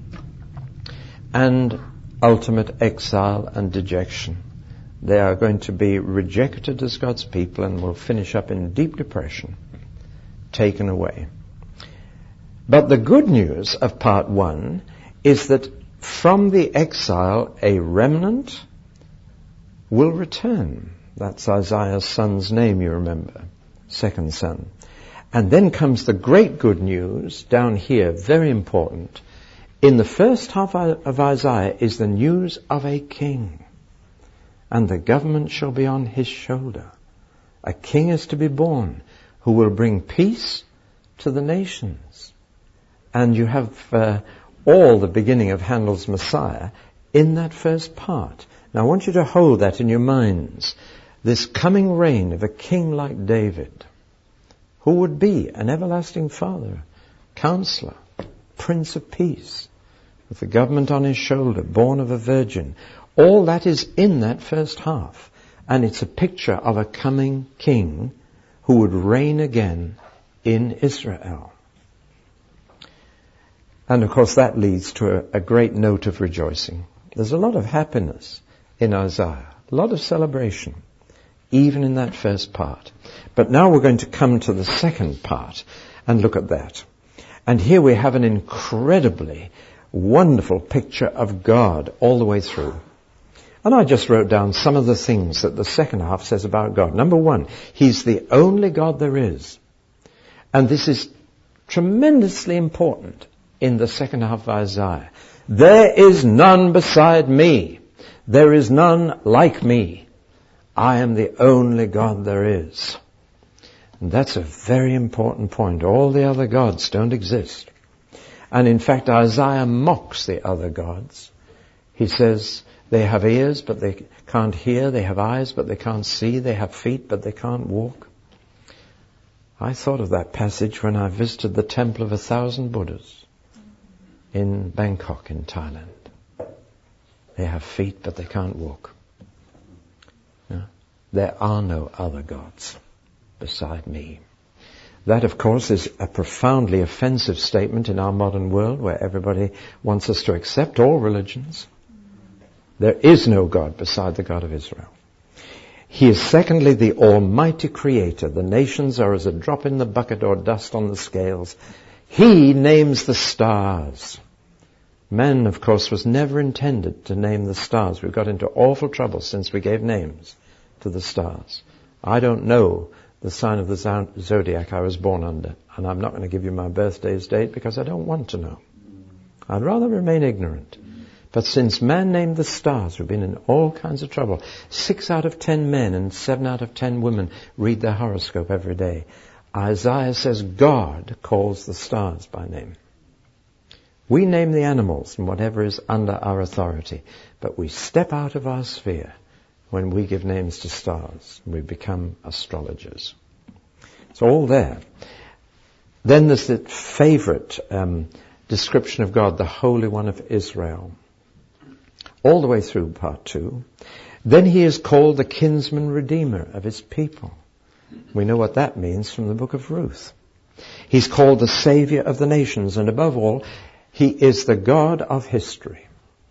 and ultimate exile and dejection. They are going to be rejected as God's people and will finish up in deep depression, taken away. But the good news of part one is that from the exile a remnant will return. That's Isaiah's son's name, you remember, second son. And then comes the great good news down here, very important. In the first half of Isaiah is the news of a king. And the government shall be on his shoulder. A king is to be born who will bring peace to the nations. And you have uh, all the beginning of Handel's Messiah in that first part. Now I want you to hold that in your minds. This coming reign of a king like David, who would be an everlasting father, counselor, prince of peace, with the government on his shoulder, born of a virgin. All that is in that first half. And it's a picture of a coming king who would reign again in Israel. And of course that leads to a, a great note of rejoicing. There's a lot of happiness in Isaiah, a lot of celebration, even in that first part. But now we're going to come to the second part and look at that. And here we have an incredibly wonderful picture of God all the way through. And I just wrote down some of the things that the second half says about God. Number one, He's the only God there is. And this is tremendously important in the second half of Isaiah. There is none beside me. There is none like me. I am the only God there is. And that's a very important point. All the other gods don't exist. And in fact, Isaiah mocks the other gods. He says, they have ears, but they can't hear. They have eyes, but they can't see. They have feet, but they can't walk. I thought of that passage when I visited the Temple of a Thousand Buddhas in Bangkok, in Thailand. They have feet, but they can't walk. No? There are no other gods beside me. That, of course, is a profoundly offensive statement in our modern world where everybody wants us to accept all religions. There is no God beside the God of Israel. He is secondly the Almighty Creator. The nations are as a drop in the bucket or dust on the scales. He names the stars. Man, of course, was never intended to name the stars. We've got into awful trouble since we gave names to the stars. I don't know the sign of the zodiac I was born under, and I'm not going to give you my birthday's date because I don't want to know. I'd rather remain ignorant. But since man named the stars, we've been in all kinds of trouble. Six out of ten men and seven out of ten women read their horoscope every day. Isaiah says God calls the stars by name. We name the animals and whatever is under our authority, but we step out of our sphere when we give names to stars. We become astrologers. It's all there. Then there's the favorite um, description of God, the Holy One of Israel. All the way through part two. Then he is called the kinsman redeemer of his people. We know what that means from the book of Ruth. He's called the savior of the nations, and above all, he is the God of history.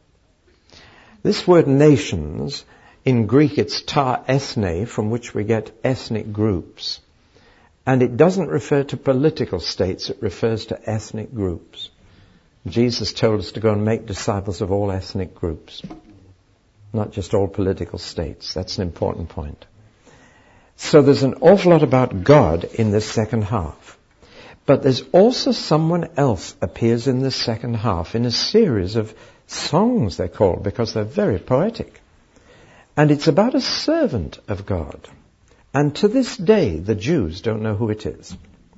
This word nations, in Greek it's ta ethne, from which we get ethnic groups. And it doesn't refer to political states, it refers to ethnic groups. Jesus told us to go and make disciples of all ethnic groups, not just all political states. That's an important point. So there's an awful lot about God in this second half. But there's also someone else appears in this second half in a series of songs, they're called, because they're very poetic. And it's about a servant of God. And to this day, the Jews don't know who it is.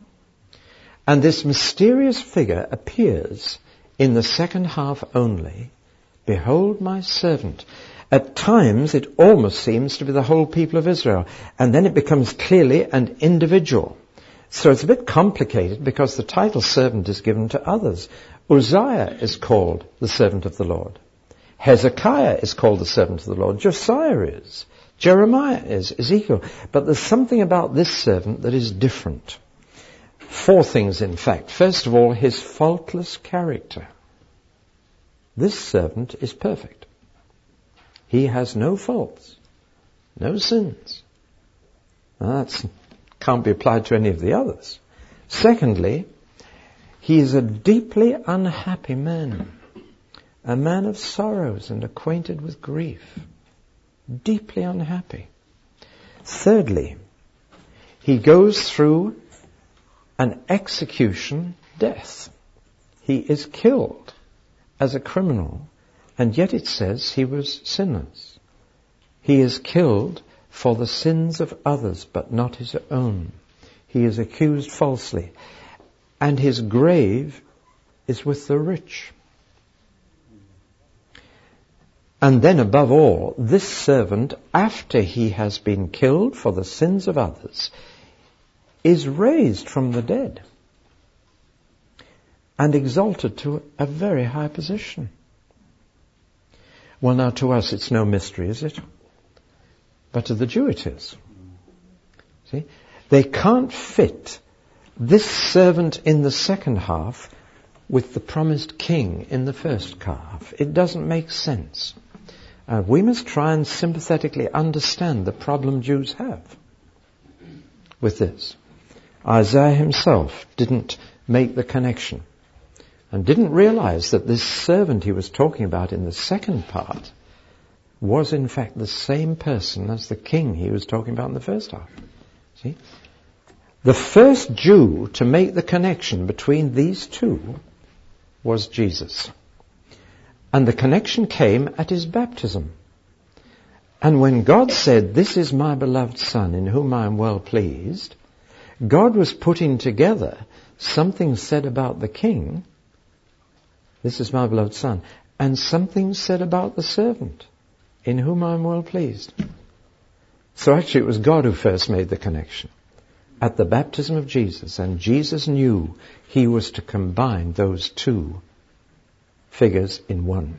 And this mysterious figure appears in the second half only. Behold my servant. At times it almost seems to be the whole people of Israel. And then it becomes clearly an individual. So it's a bit complicated because the title servant is given to others. Uzziah is called the servant of the Lord. Hezekiah is called the servant of the Lord. Josiah is. Jeremiah is. Ezekiel. But there's something about this servant that is different. Four things, in fact. First of all, his faultless character. This servant is perfect. He has no faults, no sins. Now, that can't be applied to any of the others. Secondly, he is a deeply unhappy man, a man of sorrows and acquainted with grief, deeply unhappy. Thirdly, he goes through an execution death. He is killed as a criminal, and yet it says he was sinless. He is killed for the sins of others, but not his own. He is accused falsely, and his grave is with the rich. And then above all, this servant, after he has been killed for the sins of others, is raised from the dead and exalted to a very high position. Well, now to us it's no mystery, is it? But to the Jew it is. See? They can't fit this servant in the second half with the promised king in the first half. It doesn't make sense. Uh, we must try and sympathetically understand the problem Jews have with this. Isaiah himself didn't make the connection and didn't realize that this servant he was talking about in the second part was in fact the same person as the king he was talking about in the first half. See? The first Jew to make the connection between these two was Jesus. And the connection came at his baptism. And when God said, "This is my beloved Son, in whom I am well pleased," God was putting together something said about the king, "This is my beloved Son," and something said about the servant, "in whom I am well pleased." So actually it was God who first made the connection at the baptism of Jesus, and Jesus knew he was to combine those two figures in one.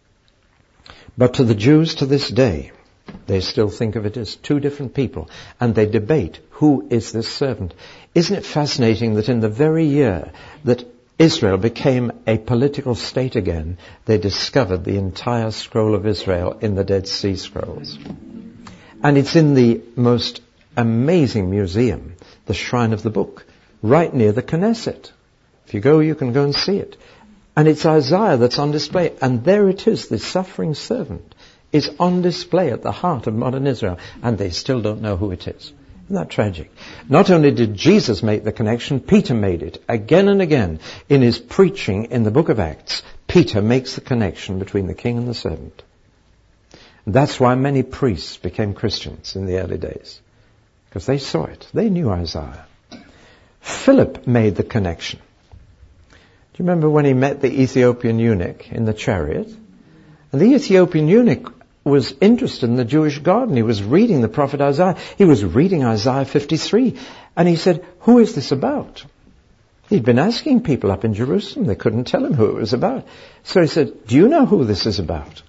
But to the Jews to this day, they still think of it as two different people, and they debate, who is this servant? Isn't it fascinating that in the very year that Israel became a political state again, they discovered the entire scroll of Israel in the Dead Sea Scrolls. And it's in the most amazing museum, the Shrine of the Book, right near the Knesset. If you go, you can go and see it. And it's Isaiah that's on display. And there it is, the suffering servant is on display at the heart of modern Israel. And they still don't know who it is. Isn't that tragic? Not only did Jesus make the connection, Peter made it. Again and again, in his preaching in the book of Acts, Peter makes the connection between the king and the servant. And that's why many priests became Christians in the early days. Because they saw it. They knew Isaiah. Philip made the connection. Do you remember when he met the Ethiopian eunuch in the chariot? And the Ethiopian eunuch was interested in the Jewish God, and he was reading the prophet Isaiah. He was reading Isaiah fifty-three, and he said, "Who is this about?" He'd been asking people up in Jerusalem. They couldn't tell him who it was about. So he said, "Do you know who this is about?"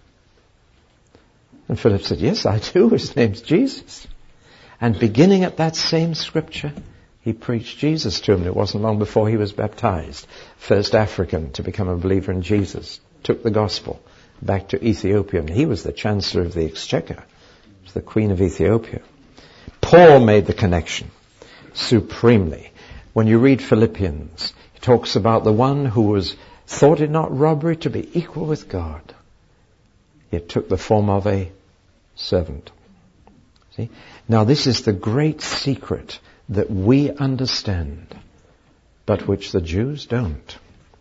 And Philip said, "Yes, I do. His name's Jesus." And beginning at that same scripture, he preached Jesus to him. It wasn't long before he was baptized. First African to become a believer in Jesus. Took the gospel back to Ethiopia. And he was the Chancellor of the Exchequer. He was the Queen of Ethiopia. Paul made the connection supremely. When you read Philippians, he talks about the one who was thought it not robbery to be equal with God, yet took the form of a servant. See? Now this is the great secret that we understand, but which the Jews don't.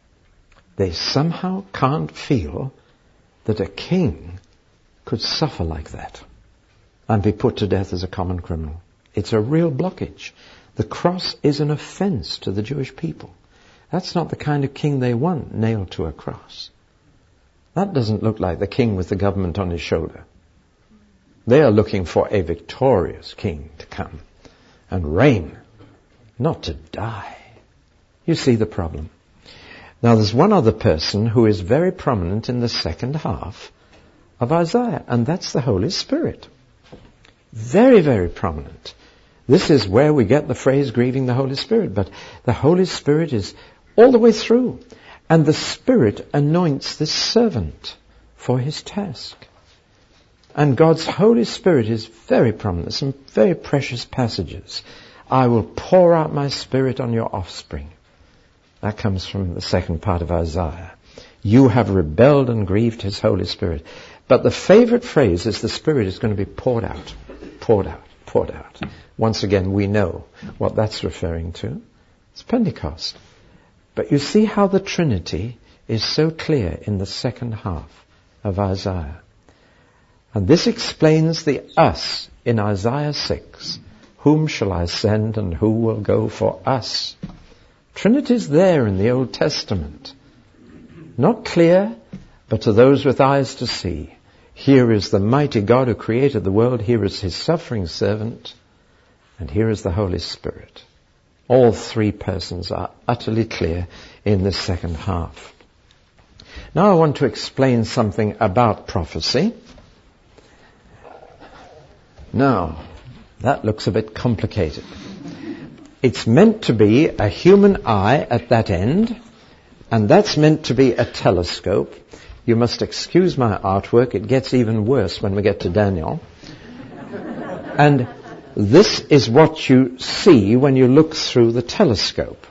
They somehow can't feel that a king could suffer like that and be put to death as a common criminal. It's a real blockage. The cross is an offense to the Jewish people. That's not the kind of king they want nailed to a cross. That doesn't look like the king with the government on his shoulder. They are looking for a victorious king to come and reign, not to die. You see the problem. Now there's one other person who is very prominent in the second half of Isaiah, and that's the Holy Spirit. Very, very prominent. This is where we get the phrase grieving the Holy Spirit, but the Holy Spirit is all the way through. And the Spirit anoints this servant for his task. And God's Holy Spirit is very prominent. Some very precious passages. "I will pour out my Spirit on your offspring." That comes from the second part of Isaiah. "You have rebelled and grieved his Holy Spirit." But the favorite phrase is the Spirit is going to be poured out, poured out, poured out. Once again, we know what that's referring to. It's Pentecost. But you see how the Trinity is so clear in the second half of Isaiah. And this explains the us in Isaiah six. "Whom shall I send and who will go for us?" Trinity's there in the Old Testament. Not clear, but to those with eyes to see. Here is the mighty God who created the world. Here is his suffering servant. And here is the Holy Spirit. All three persons are utterly clear in the second half. Now I want to explain something about prophecy. Now, that looks a bit complicated. It's meant to be a human eye at that end, and that's meant to be a telescope. You must excuse my artwork. It gets even worse when we get to Daniel. And this is what you see when you look through the telescope.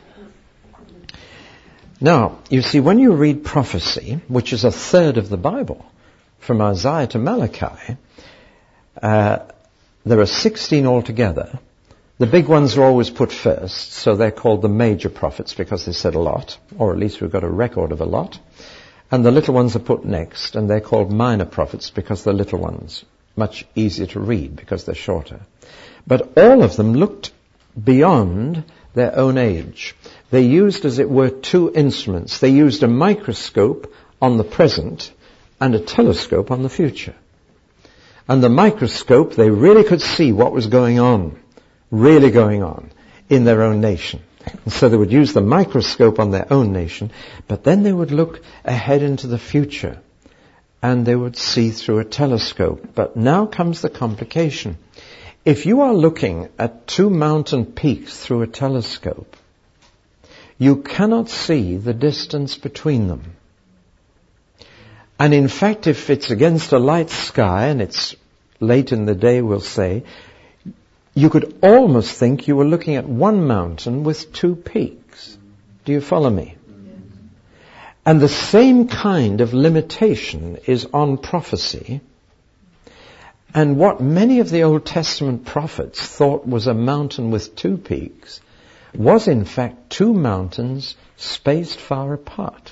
Now, you see, when you read prophecy, which is a third of the Bible, from Isaiah to Malachi, uh, there are sixteen altogether. The big ones are always put first, so they're called the major prophets because they said a lot, or at least we've got a record of a lot. And the little ones are put next, and they're called minor prophets because they're little ones, much easier to read because they're shorter. But all of them looked beyond their own age. They used, as it were, two instruments. They used a microscope on the present and a telescope on the future. And the microscope, they really could see what was going on, really going on in their own nation. And so they would use the microscope on their own nation, but then they would look ahead into the future and they would see through a telescope. But now comes the complication. If you are looking at two mountain peaks through a telescope, you cannot see the distance between them. And in fact, if it's against a light sky and it's late in the day, we'll say, you could almost think you were looking at one mountain with two peaks. Do you follow me? And the same kind of limitation is on prophecy. And what many of the Old Testament prophets thought was a mountain with two peaks was in fact two mountains spaced far apart.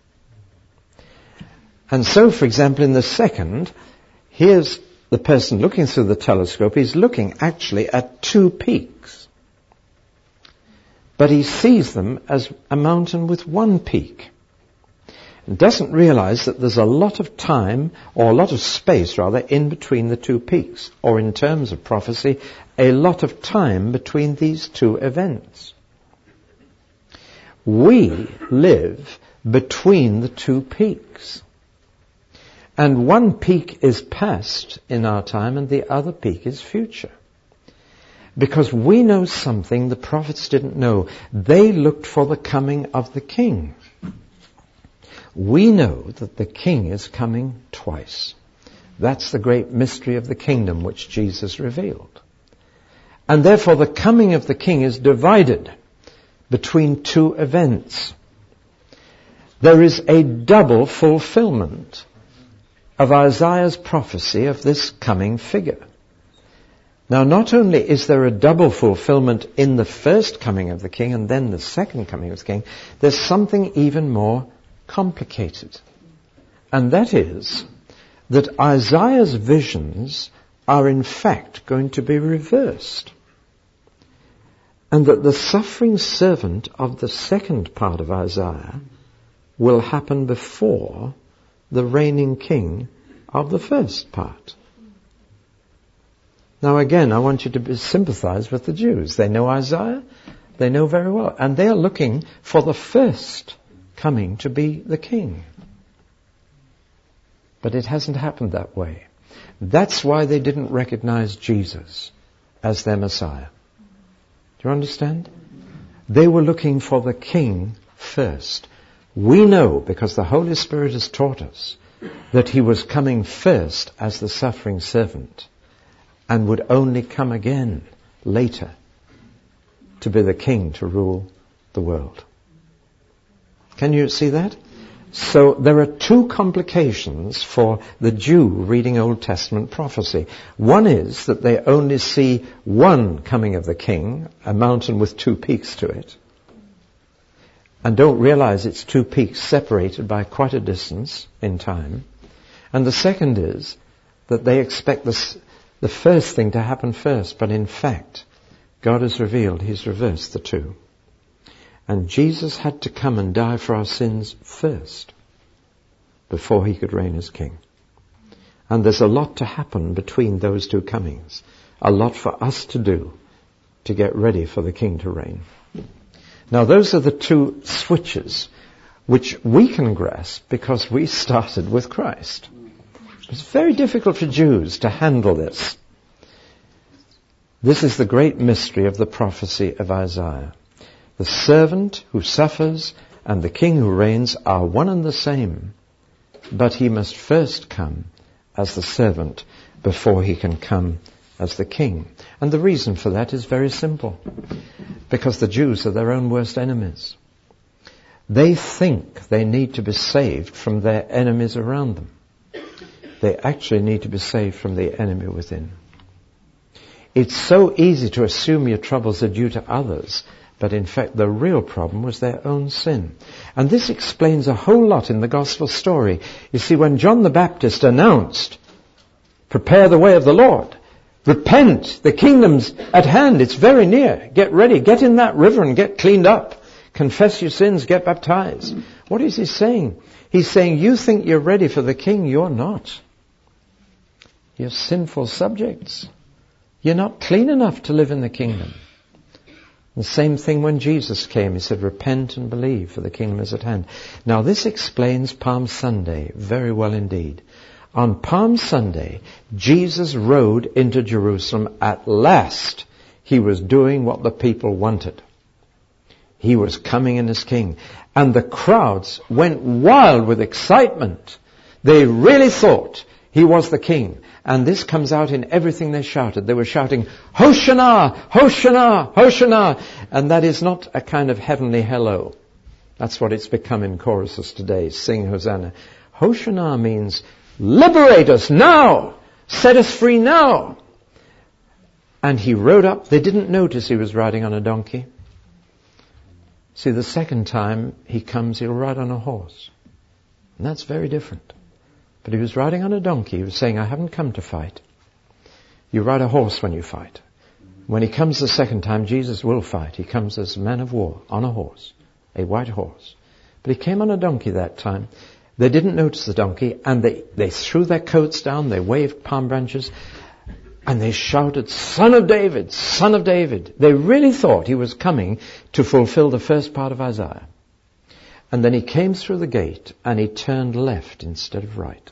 And so, for example, in the second, here's the person looking through the telescope. He's looking actually at two peaks. But he sees them as a mountain with one peak. And doesn't realize that there's a lot of time, or a lot of space rather, in between the two peaks. Or in terms of prophecy, a lot of time between these two events. We live between the two peaks. And one peak is past in our time and the other peak is future. Because we know something the prophets didn't know. They looked for the coming of the king. We know that the king is coming twice. That's the great mystery of the kingdom which Jesus revealed. And therefore the coming of the king is divided between two events. There is a double fulfillment of Isaiah's prophecy of this coming figure. Now, not only is there a double fulfillment in the first coming of the king and then the second coming of the king, there's something even more complicated. And that is that Isaiah's visions are in fact going to be reversed. And that the suffering servant of the second part of Isaiah will happen before the reigning king of the first part. Now again, I want you to sympathize with the Jews. They know Isaiah, they know very well, and they are looking for the first coming to be the king. But it hasn't happened that way. That's why they didn't recognize Jesus as their Messiah. Do you understand? They were looking for the king first. We know, because the Holy Spirit has taught us, that he was coming first as the suffering servant and would only come again later to be the king to rule the world. Can you see that? So there are two complications for the Jew reading Old Testament prophecy. One is that they only see one coming of the king, a mountain with two peaks to it, and don't realize it's two peaks separated by quite a distance in time. And the second is that they expect this, the first thing to happen first, but in fact, God has revealed he's reversed the two. And Jesus had to come and die for our sins first, before he could reign as king. And there's a lot to happen between those two comings, a lot for us to do to get ready for the king to reign. Now those are the two switches which we can grasp because we started with Christ. It's very difficult for Jews to handle this. This is the great mystery of the prophecy of Isaiah. The servant who suffers and the king who reigns are one and the same, but he must first come as the servant before he can come as the king. And the reason for that is very simple. Because the Jews are their own worst enemies. They think they need to be saved from their enemies around them. They actually need to be saved from the enemy within. It's so easy to assume your troubles are due to others, but in fact the real problem was their own sin. And this explains a whole lot in the gospel story. You see, when John the Baptist announced, prepare the way of the Lord, repent, the kingdom's at hand, it's very near, get ready, get in that river and get cleaned up, confess your sins, get baptized. What is he saying? He's saying, you think you're ready for the king, you're not. You're sinful subjects. You're not clean enough to live in the kingdom. The same thing when Jesus came. He said, repent and believe, for the kingdom is at hand. Now this explains Palm Sunday very well indeed. On Palm Sunday, Jesus rode into Jerusalem. At last, he was doing what the people wanted. He was coming in as king. And the crowds went wild with excitement. They really thought he was the king. And this comes out in everything they shouted. They were shouting, Hosanna, Hosanna, Hosanna. And that is not a kind of heavenly hello. That's what it's become in choruses today, sing Hosanna. Hosanna means, liberate us now, set us free now. And he rode up. They didn't notice he was riding on a donkey. See, the second time he comes, he'll ride on a horse. And that's very different. But he was riding on a donkey. He was saying, I haven't come to fight. You ride a horse when you fight. When he comes the second time, Jesus will fight. He comes as a man of war on a horse, a white horse. But he came on a donkey that time. They didn't notice the donkey, and they, they threw their coats down, they waved palm branches, and they shouted, Son of David, Son of David. They really thought he was coming to fulfill the first part of Isaiah. And then he came through the gate and he turned left instead of right.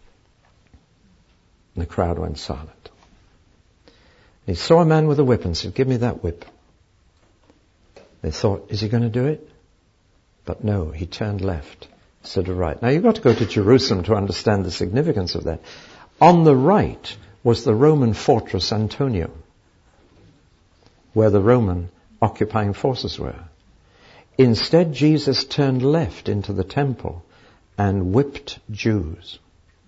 And the crowd went silent. And he saw a man with a whip and said, give me that whip. They thought, is he going to do it? But no, he turned left instead of right. Now you've got to go to Jerusalem to understand the significance of that. On the right was the Roman fortress Antonia, where the Roman occupying forces were. Instead, Jesus turned left into the temple and whipped Jews.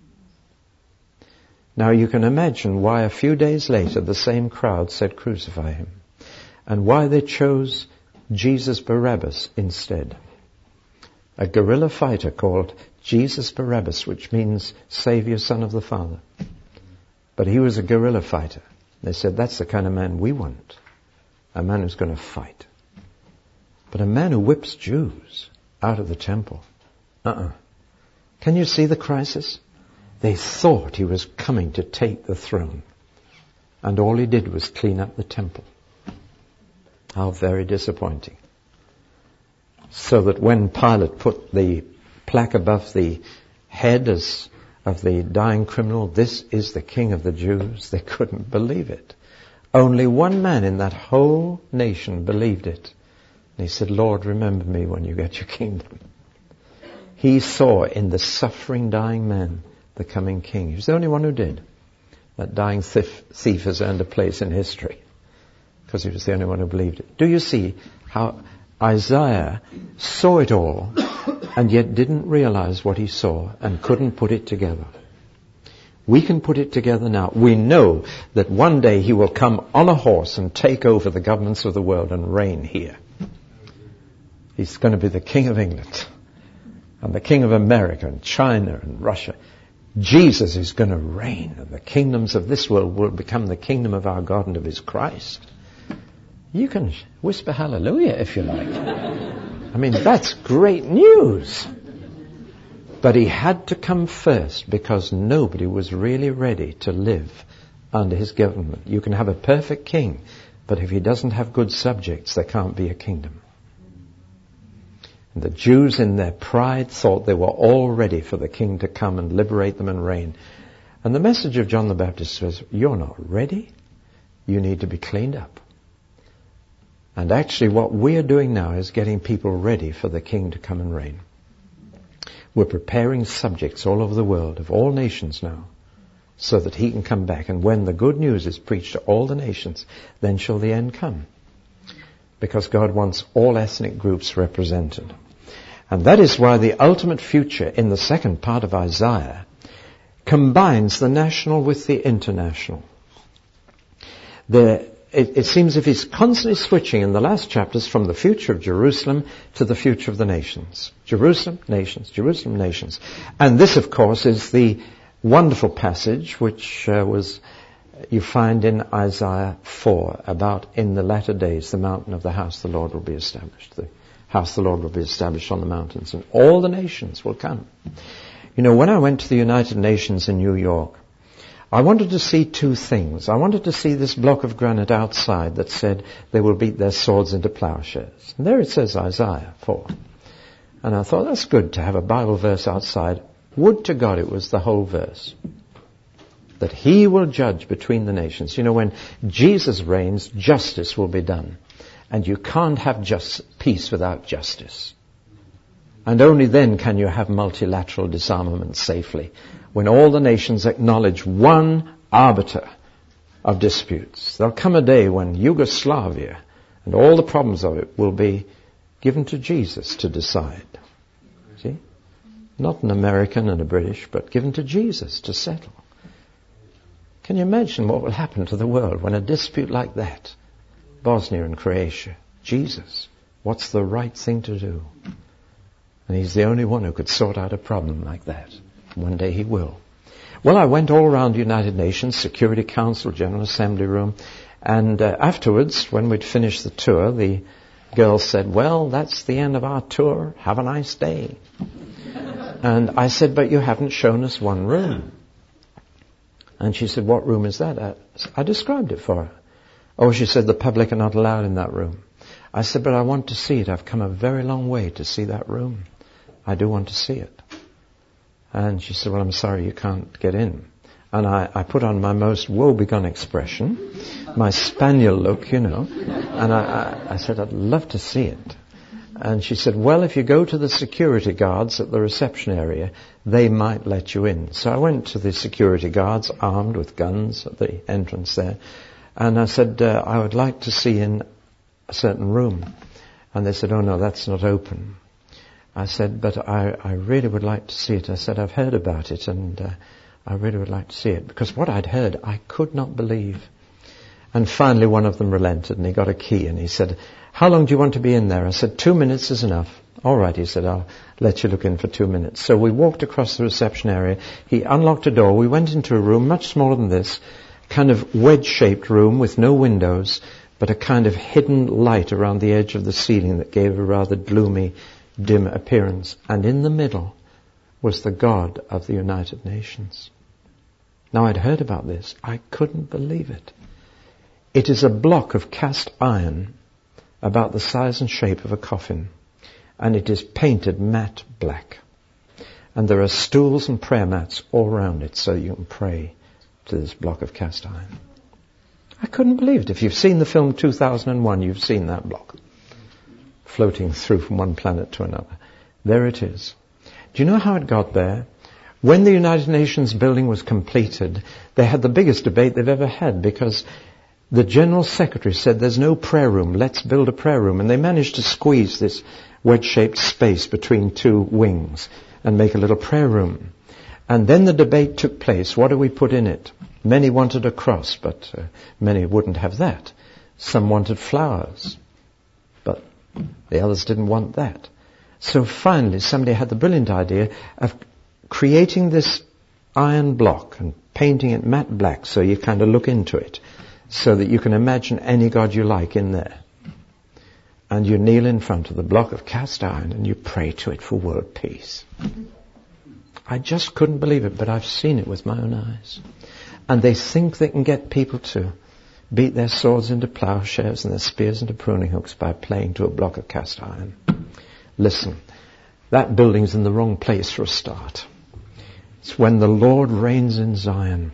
Now you can imagine why a few days later the same crowd said crucify him, and why they chose Jesus Barabbas instead. A guerrilla fighter called Jesus Barabbas, which means Savior, Son of the Father. But he was a guerrilla fighter. They said, that's the kind of man we want. A man who's going to fight. But a man who whips Jews out of the temple. Uh-uh. Can you see the crisis? They thought he was coming to take the throne. And all he did was clean up the temple. How very disappointing. So that when Pilate put the plaque above the head as of the dying criminal, this is the King of the Jews, they couldn't believe it. Only one man in that whole nation believed it. And he said, Lord, remember me when you get your kingdom. He saw in the suffering, dying man the coming king. He was the only one who did. That dying thief, thief has earned a place in history because he was the only one who believed it. Do you see how Isaiah saw it all and yet didn't realize what he saw and couldn't put it together? We can put it together now. We know that one day he will come on a horse and take over the governments of the world and reign here. He's going to be the King of England and the King of America and China and Russia. Jesus is going to reign, and the kingdoms of this world will become the kingdom of our God and of his Christ. You can whisper hallelujah if you like. I mean, that's great news. But he had to come first because nobody was really ready to live under his government. You can have a perfect king, but if he doesn't have good subjects, there can't be a kingdom. And the Jews in their pride thought they were all ready for the king to come and liberate them and reign. And the message of John the Baptist was, you're not ready. You need to be cleaned up. And actually what we're doing now is getting people ready for the king to come and reign. We're preparing subjects all over the world, of all nations now, so that he can come back. And when the good news is preached to all the nations, then shall the end come. Because God wants all ethnic groups represented. And that is why the ultimate future in the second part of Isaiah combines the national with the international. The, it, it seems if he's constantly switching in the last chapters from the future of Jerusalem to the future of the nations. Jerusalem, nations, Jerusalem, nations. And this, of course, is the wonderful passage which uh, was you find in Isaiah four about in the latter days the mountain of the house of the Lord will be established. The house of the Lord will be established on the mountains and all the nations will come. You know, when I went to the United Nations in New York, I wanted to see two things. I wanted to see this block of granite outside that said they will beat their swords into plowshares. And there it says Isaiah four. And I thought that's good to have a Bible verse outside. Would to God it was the whole verse. That he will judge between the nations. You know, when Jesus reigns, justice will be done. And you can't have just peace without justice. And only then can you have multilateral disarmament safely. When all the nations acknowledge one arbiter of disputes. There'll come a day when Yugoslavia and all the problems of it will be given to Jesus to decide. See? Not an American and a British, but given to Jesus to settle. Can you imagine what will happen to the world when a dispute like that, Bosnia and Croatia, Jesus, what's the right thing to do? And he's the only one who could sort out a problem like that. One day he will. Well, I went all around the United Nations, Security Council, General Assembly Room, and uh, afterwards, when we'd finished the tour, the girl said, well, that's the end of our tour. Have a nice day. And I said, but you haven't shown us one room. And she said, what room is that? I, I described it for her. Oh, she said, the public are not allowed in that room. I said, but I want to see it. I've come a very long way to see that room. I do want to see it. And she said, well, I'm sorry, you can't get in. And I, I put on my most woebegone expression, my spaniel look, you know. And I, I, I said, I'd love to see it. And she said, well, if you go to the security guards at the reception area, they might let you in. So I went to the security guards, armed with guns at the entrance there. And I said, uh, I would like to see in a certain room. And they said, oh, no, that's not open. I said, but I, I really would like to see it. I said, I've heard about it, and uh, I really would like to see it. Because what I'd heard, I could not believe. And finally one of them relented, and he got a key, and he said, how long do you want to be in there? I said, two minutes is enough. All right, he said, I'll let you look in for two minutes. So we walked across the reception area. He unlocked a door. We went into a room much smaller than this, kind of wedge-shaped room with no windows, but a kind of hidden light around the edge of the ceiling that gave a rather gloomy, dim appearance. And in the middle was the God of the United Nations. Now, I'd heard about this. I couldn't believe it. It is a block of cast iron about the size and shape of a coffin, and it is painted matte black. And there are stools and prayer mats all around it so you can pray to this block of cast iron. I couldn't believe it. If you've seen the film two thousand one, you've seen that block floating through from one planet to another. There it is. Do you know how it got there? When the United Nations building was completed, they had the biggest debate they've ever had, because the General Secretary said, there's no prayer room, let's build a prayer room. And they managed to squeeze this wedge-shaped space between two wings and make a little prayer room. And then the debate took place. What do we put in it? Many wanted a cross, but uh, many wouldn't have that. Some wanted flowers, but the others didn't want that. So finally somebody had the brilliant idea of creating this iron block and painting it matte black so you kind of look into it, so that you can imagine any God you like in there. And you kneel in front of the block of cast iron and you pray to it for world peace. I just couldn't believe it, but I've seen it with my own eyes. And they think they can get people to beat their swords into plowshares and their spears into pruning hooks by playing to a block of cast iron. Listen, that building's in the wrong place for a start. It's when the Lord reigns in Zion.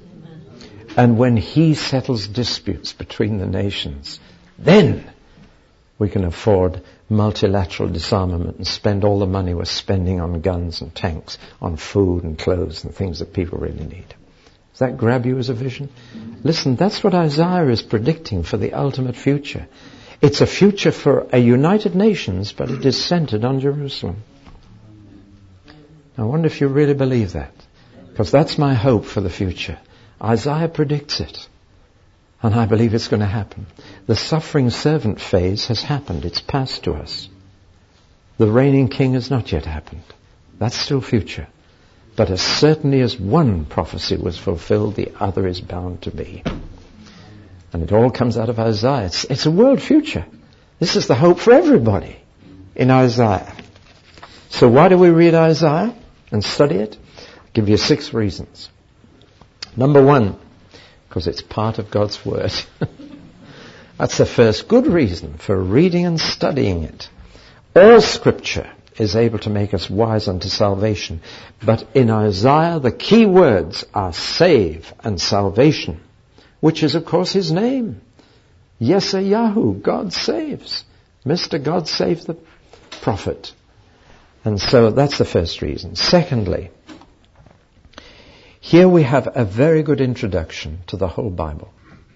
And when he settles disputes between the nations, then we can afford multilateral disarmament and spend all the money we're spending on guns and tanks, on food and clothes and things that people really need. Does that grab you as a vision? Listen, that's what Isaiah is predicting for the ultimate future. It's a future for a United Nations, but it is centered on Jerusalem. I wonder if you really believe that. Because that's my hope for the future. Isaiah predicts it. And I believe it's going to happen. The suffering servant phase has happened. It's passed to us. The reigning king has not yet happened. That's still future. But as certainly as one prophecy was fulfilled, the other is bound to be. And it all comes out of Isaiah. It's, it's a world future. This is the hope for everybody in Isaiah. So why do we read Isaiah and study it? I'll give you six reasons. Number one, because it's part of God's Word. That's the first good reason for reading and studying it. All Scripture is able to make us wise unto salvation. But in Isaiah, the key words are save and salvation, which is, of course, his name. Yesayahu, God saves. Mister God saved the prophet. And so that's the first reason. Secondly, here we have a very good introduction to the whole Bible,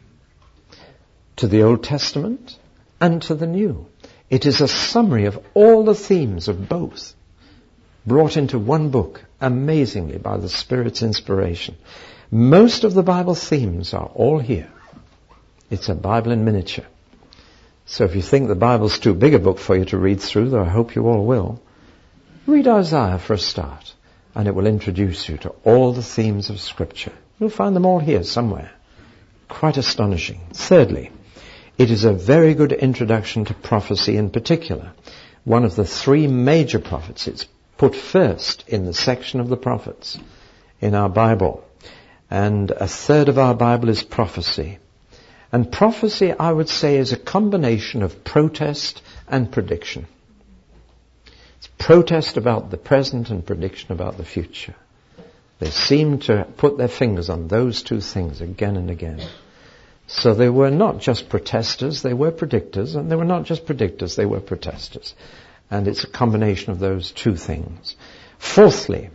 to the Old Testament and to the New. It is a summary of all the themes of both, brought into one book, amazingly, by the Spirit's inspiration. Most of the Bible themes are all here. It's a Bible in miniature. So if you think the Bible's too big a book for you to read through, though I hope you all will, read Isaiah for a start, and it will introduce you to all the themes of Scripture. You'll find them all here somewhere. Quite astonishing. Thirdly, it is a very good introduction to prophecy in particular. One of the three major prophets. It's put first in the section of the prophets in our Bible. And a third of our Bible is prophecy. And prophecy, I would say, is a combination of protest and prediction. It's protest about the present and prediction about the future. They seem to put their fingers on those two things again and again. So they were not just protesters, they were predictors, and they were not just predictors, they were protesters. And it's a combination of those two things. Fourthly,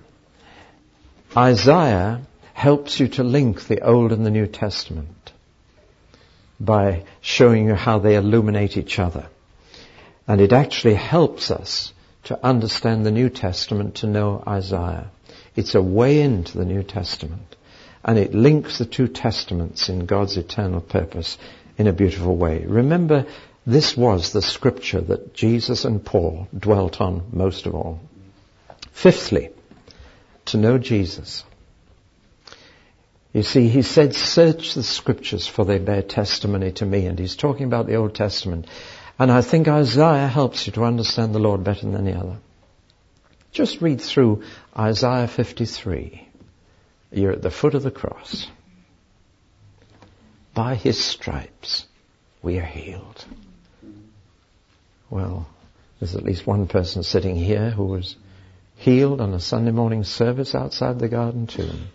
Isaiah helps you to link the Old and the New Testament by showing you how they illuminate each other. And it actually helps us to understand the New Testament to know Isaiah. It's a way into the New Testament. And it links the two testaments in God's eternal purpose in a beautiful way. Remember, this was the scripture that Jesus and Paul dwelt on most of all. Fifthly, to know Jesus. You see, he said, search the scriptures for they bear testimony to me. And he's talking about the Old Testament. And I think Isaiah helps you to understand the Lord better than any other. Just read through Isaiah fifty-three. You're at the foot of the cross. By his stripes we are healed. Well, there's at least one person sitting here who was healed on a Sunday morning service outside the Garden Tomb.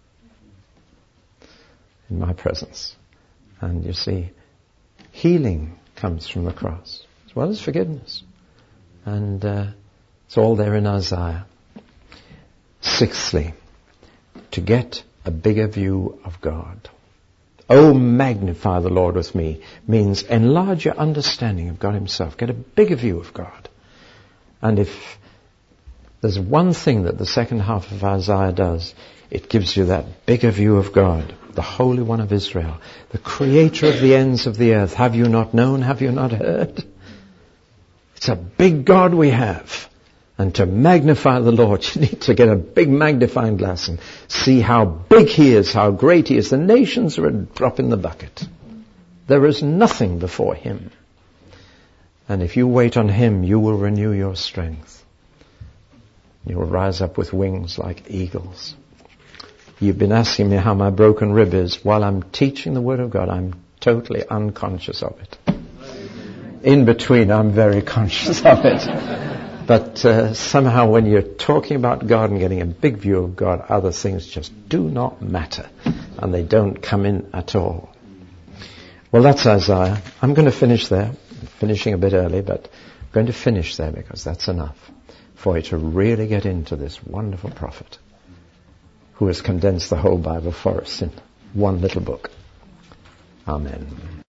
In my presence. And you see, healing comes from the cross, as well as forgiveness. And uh, it's all there in Isaiah. Sixthly, to get a bigger view of God. Oh, magnify the Lord with me means enlarge your understanding of God himself. Get a bigger view of God. And if there's one thing that the second half of Isaiah does, it gives you that bigger view of God, the Holy One of Israel, the Creator of the ends of the earth. Have you not known? Have you not heard? It's a big God we have. And to magnify the Lord, you need to get a big magnifying glass and see how big he is, how great he is. The nations are a drop in the bucket. There is nothing before him. And if you wait on him, you will renew your strength. You will rise up with wings like eagles. You've been asking me how my broken rib is. While I'm teaching the Word of God, I'm totally unconscious of it. In between, I'm very conscious of it. But uh, somehow when you're talking about God and getting a big view of God, other things just do not matter. And they don't come in at all. Well, that's Isaiah. I'm going to finish there. I'm finishing a bit early, but I'm going to finish there because that's enough for you to really get into this wonderful prophet who has condensed the whole Bible for us in one little book. Amen.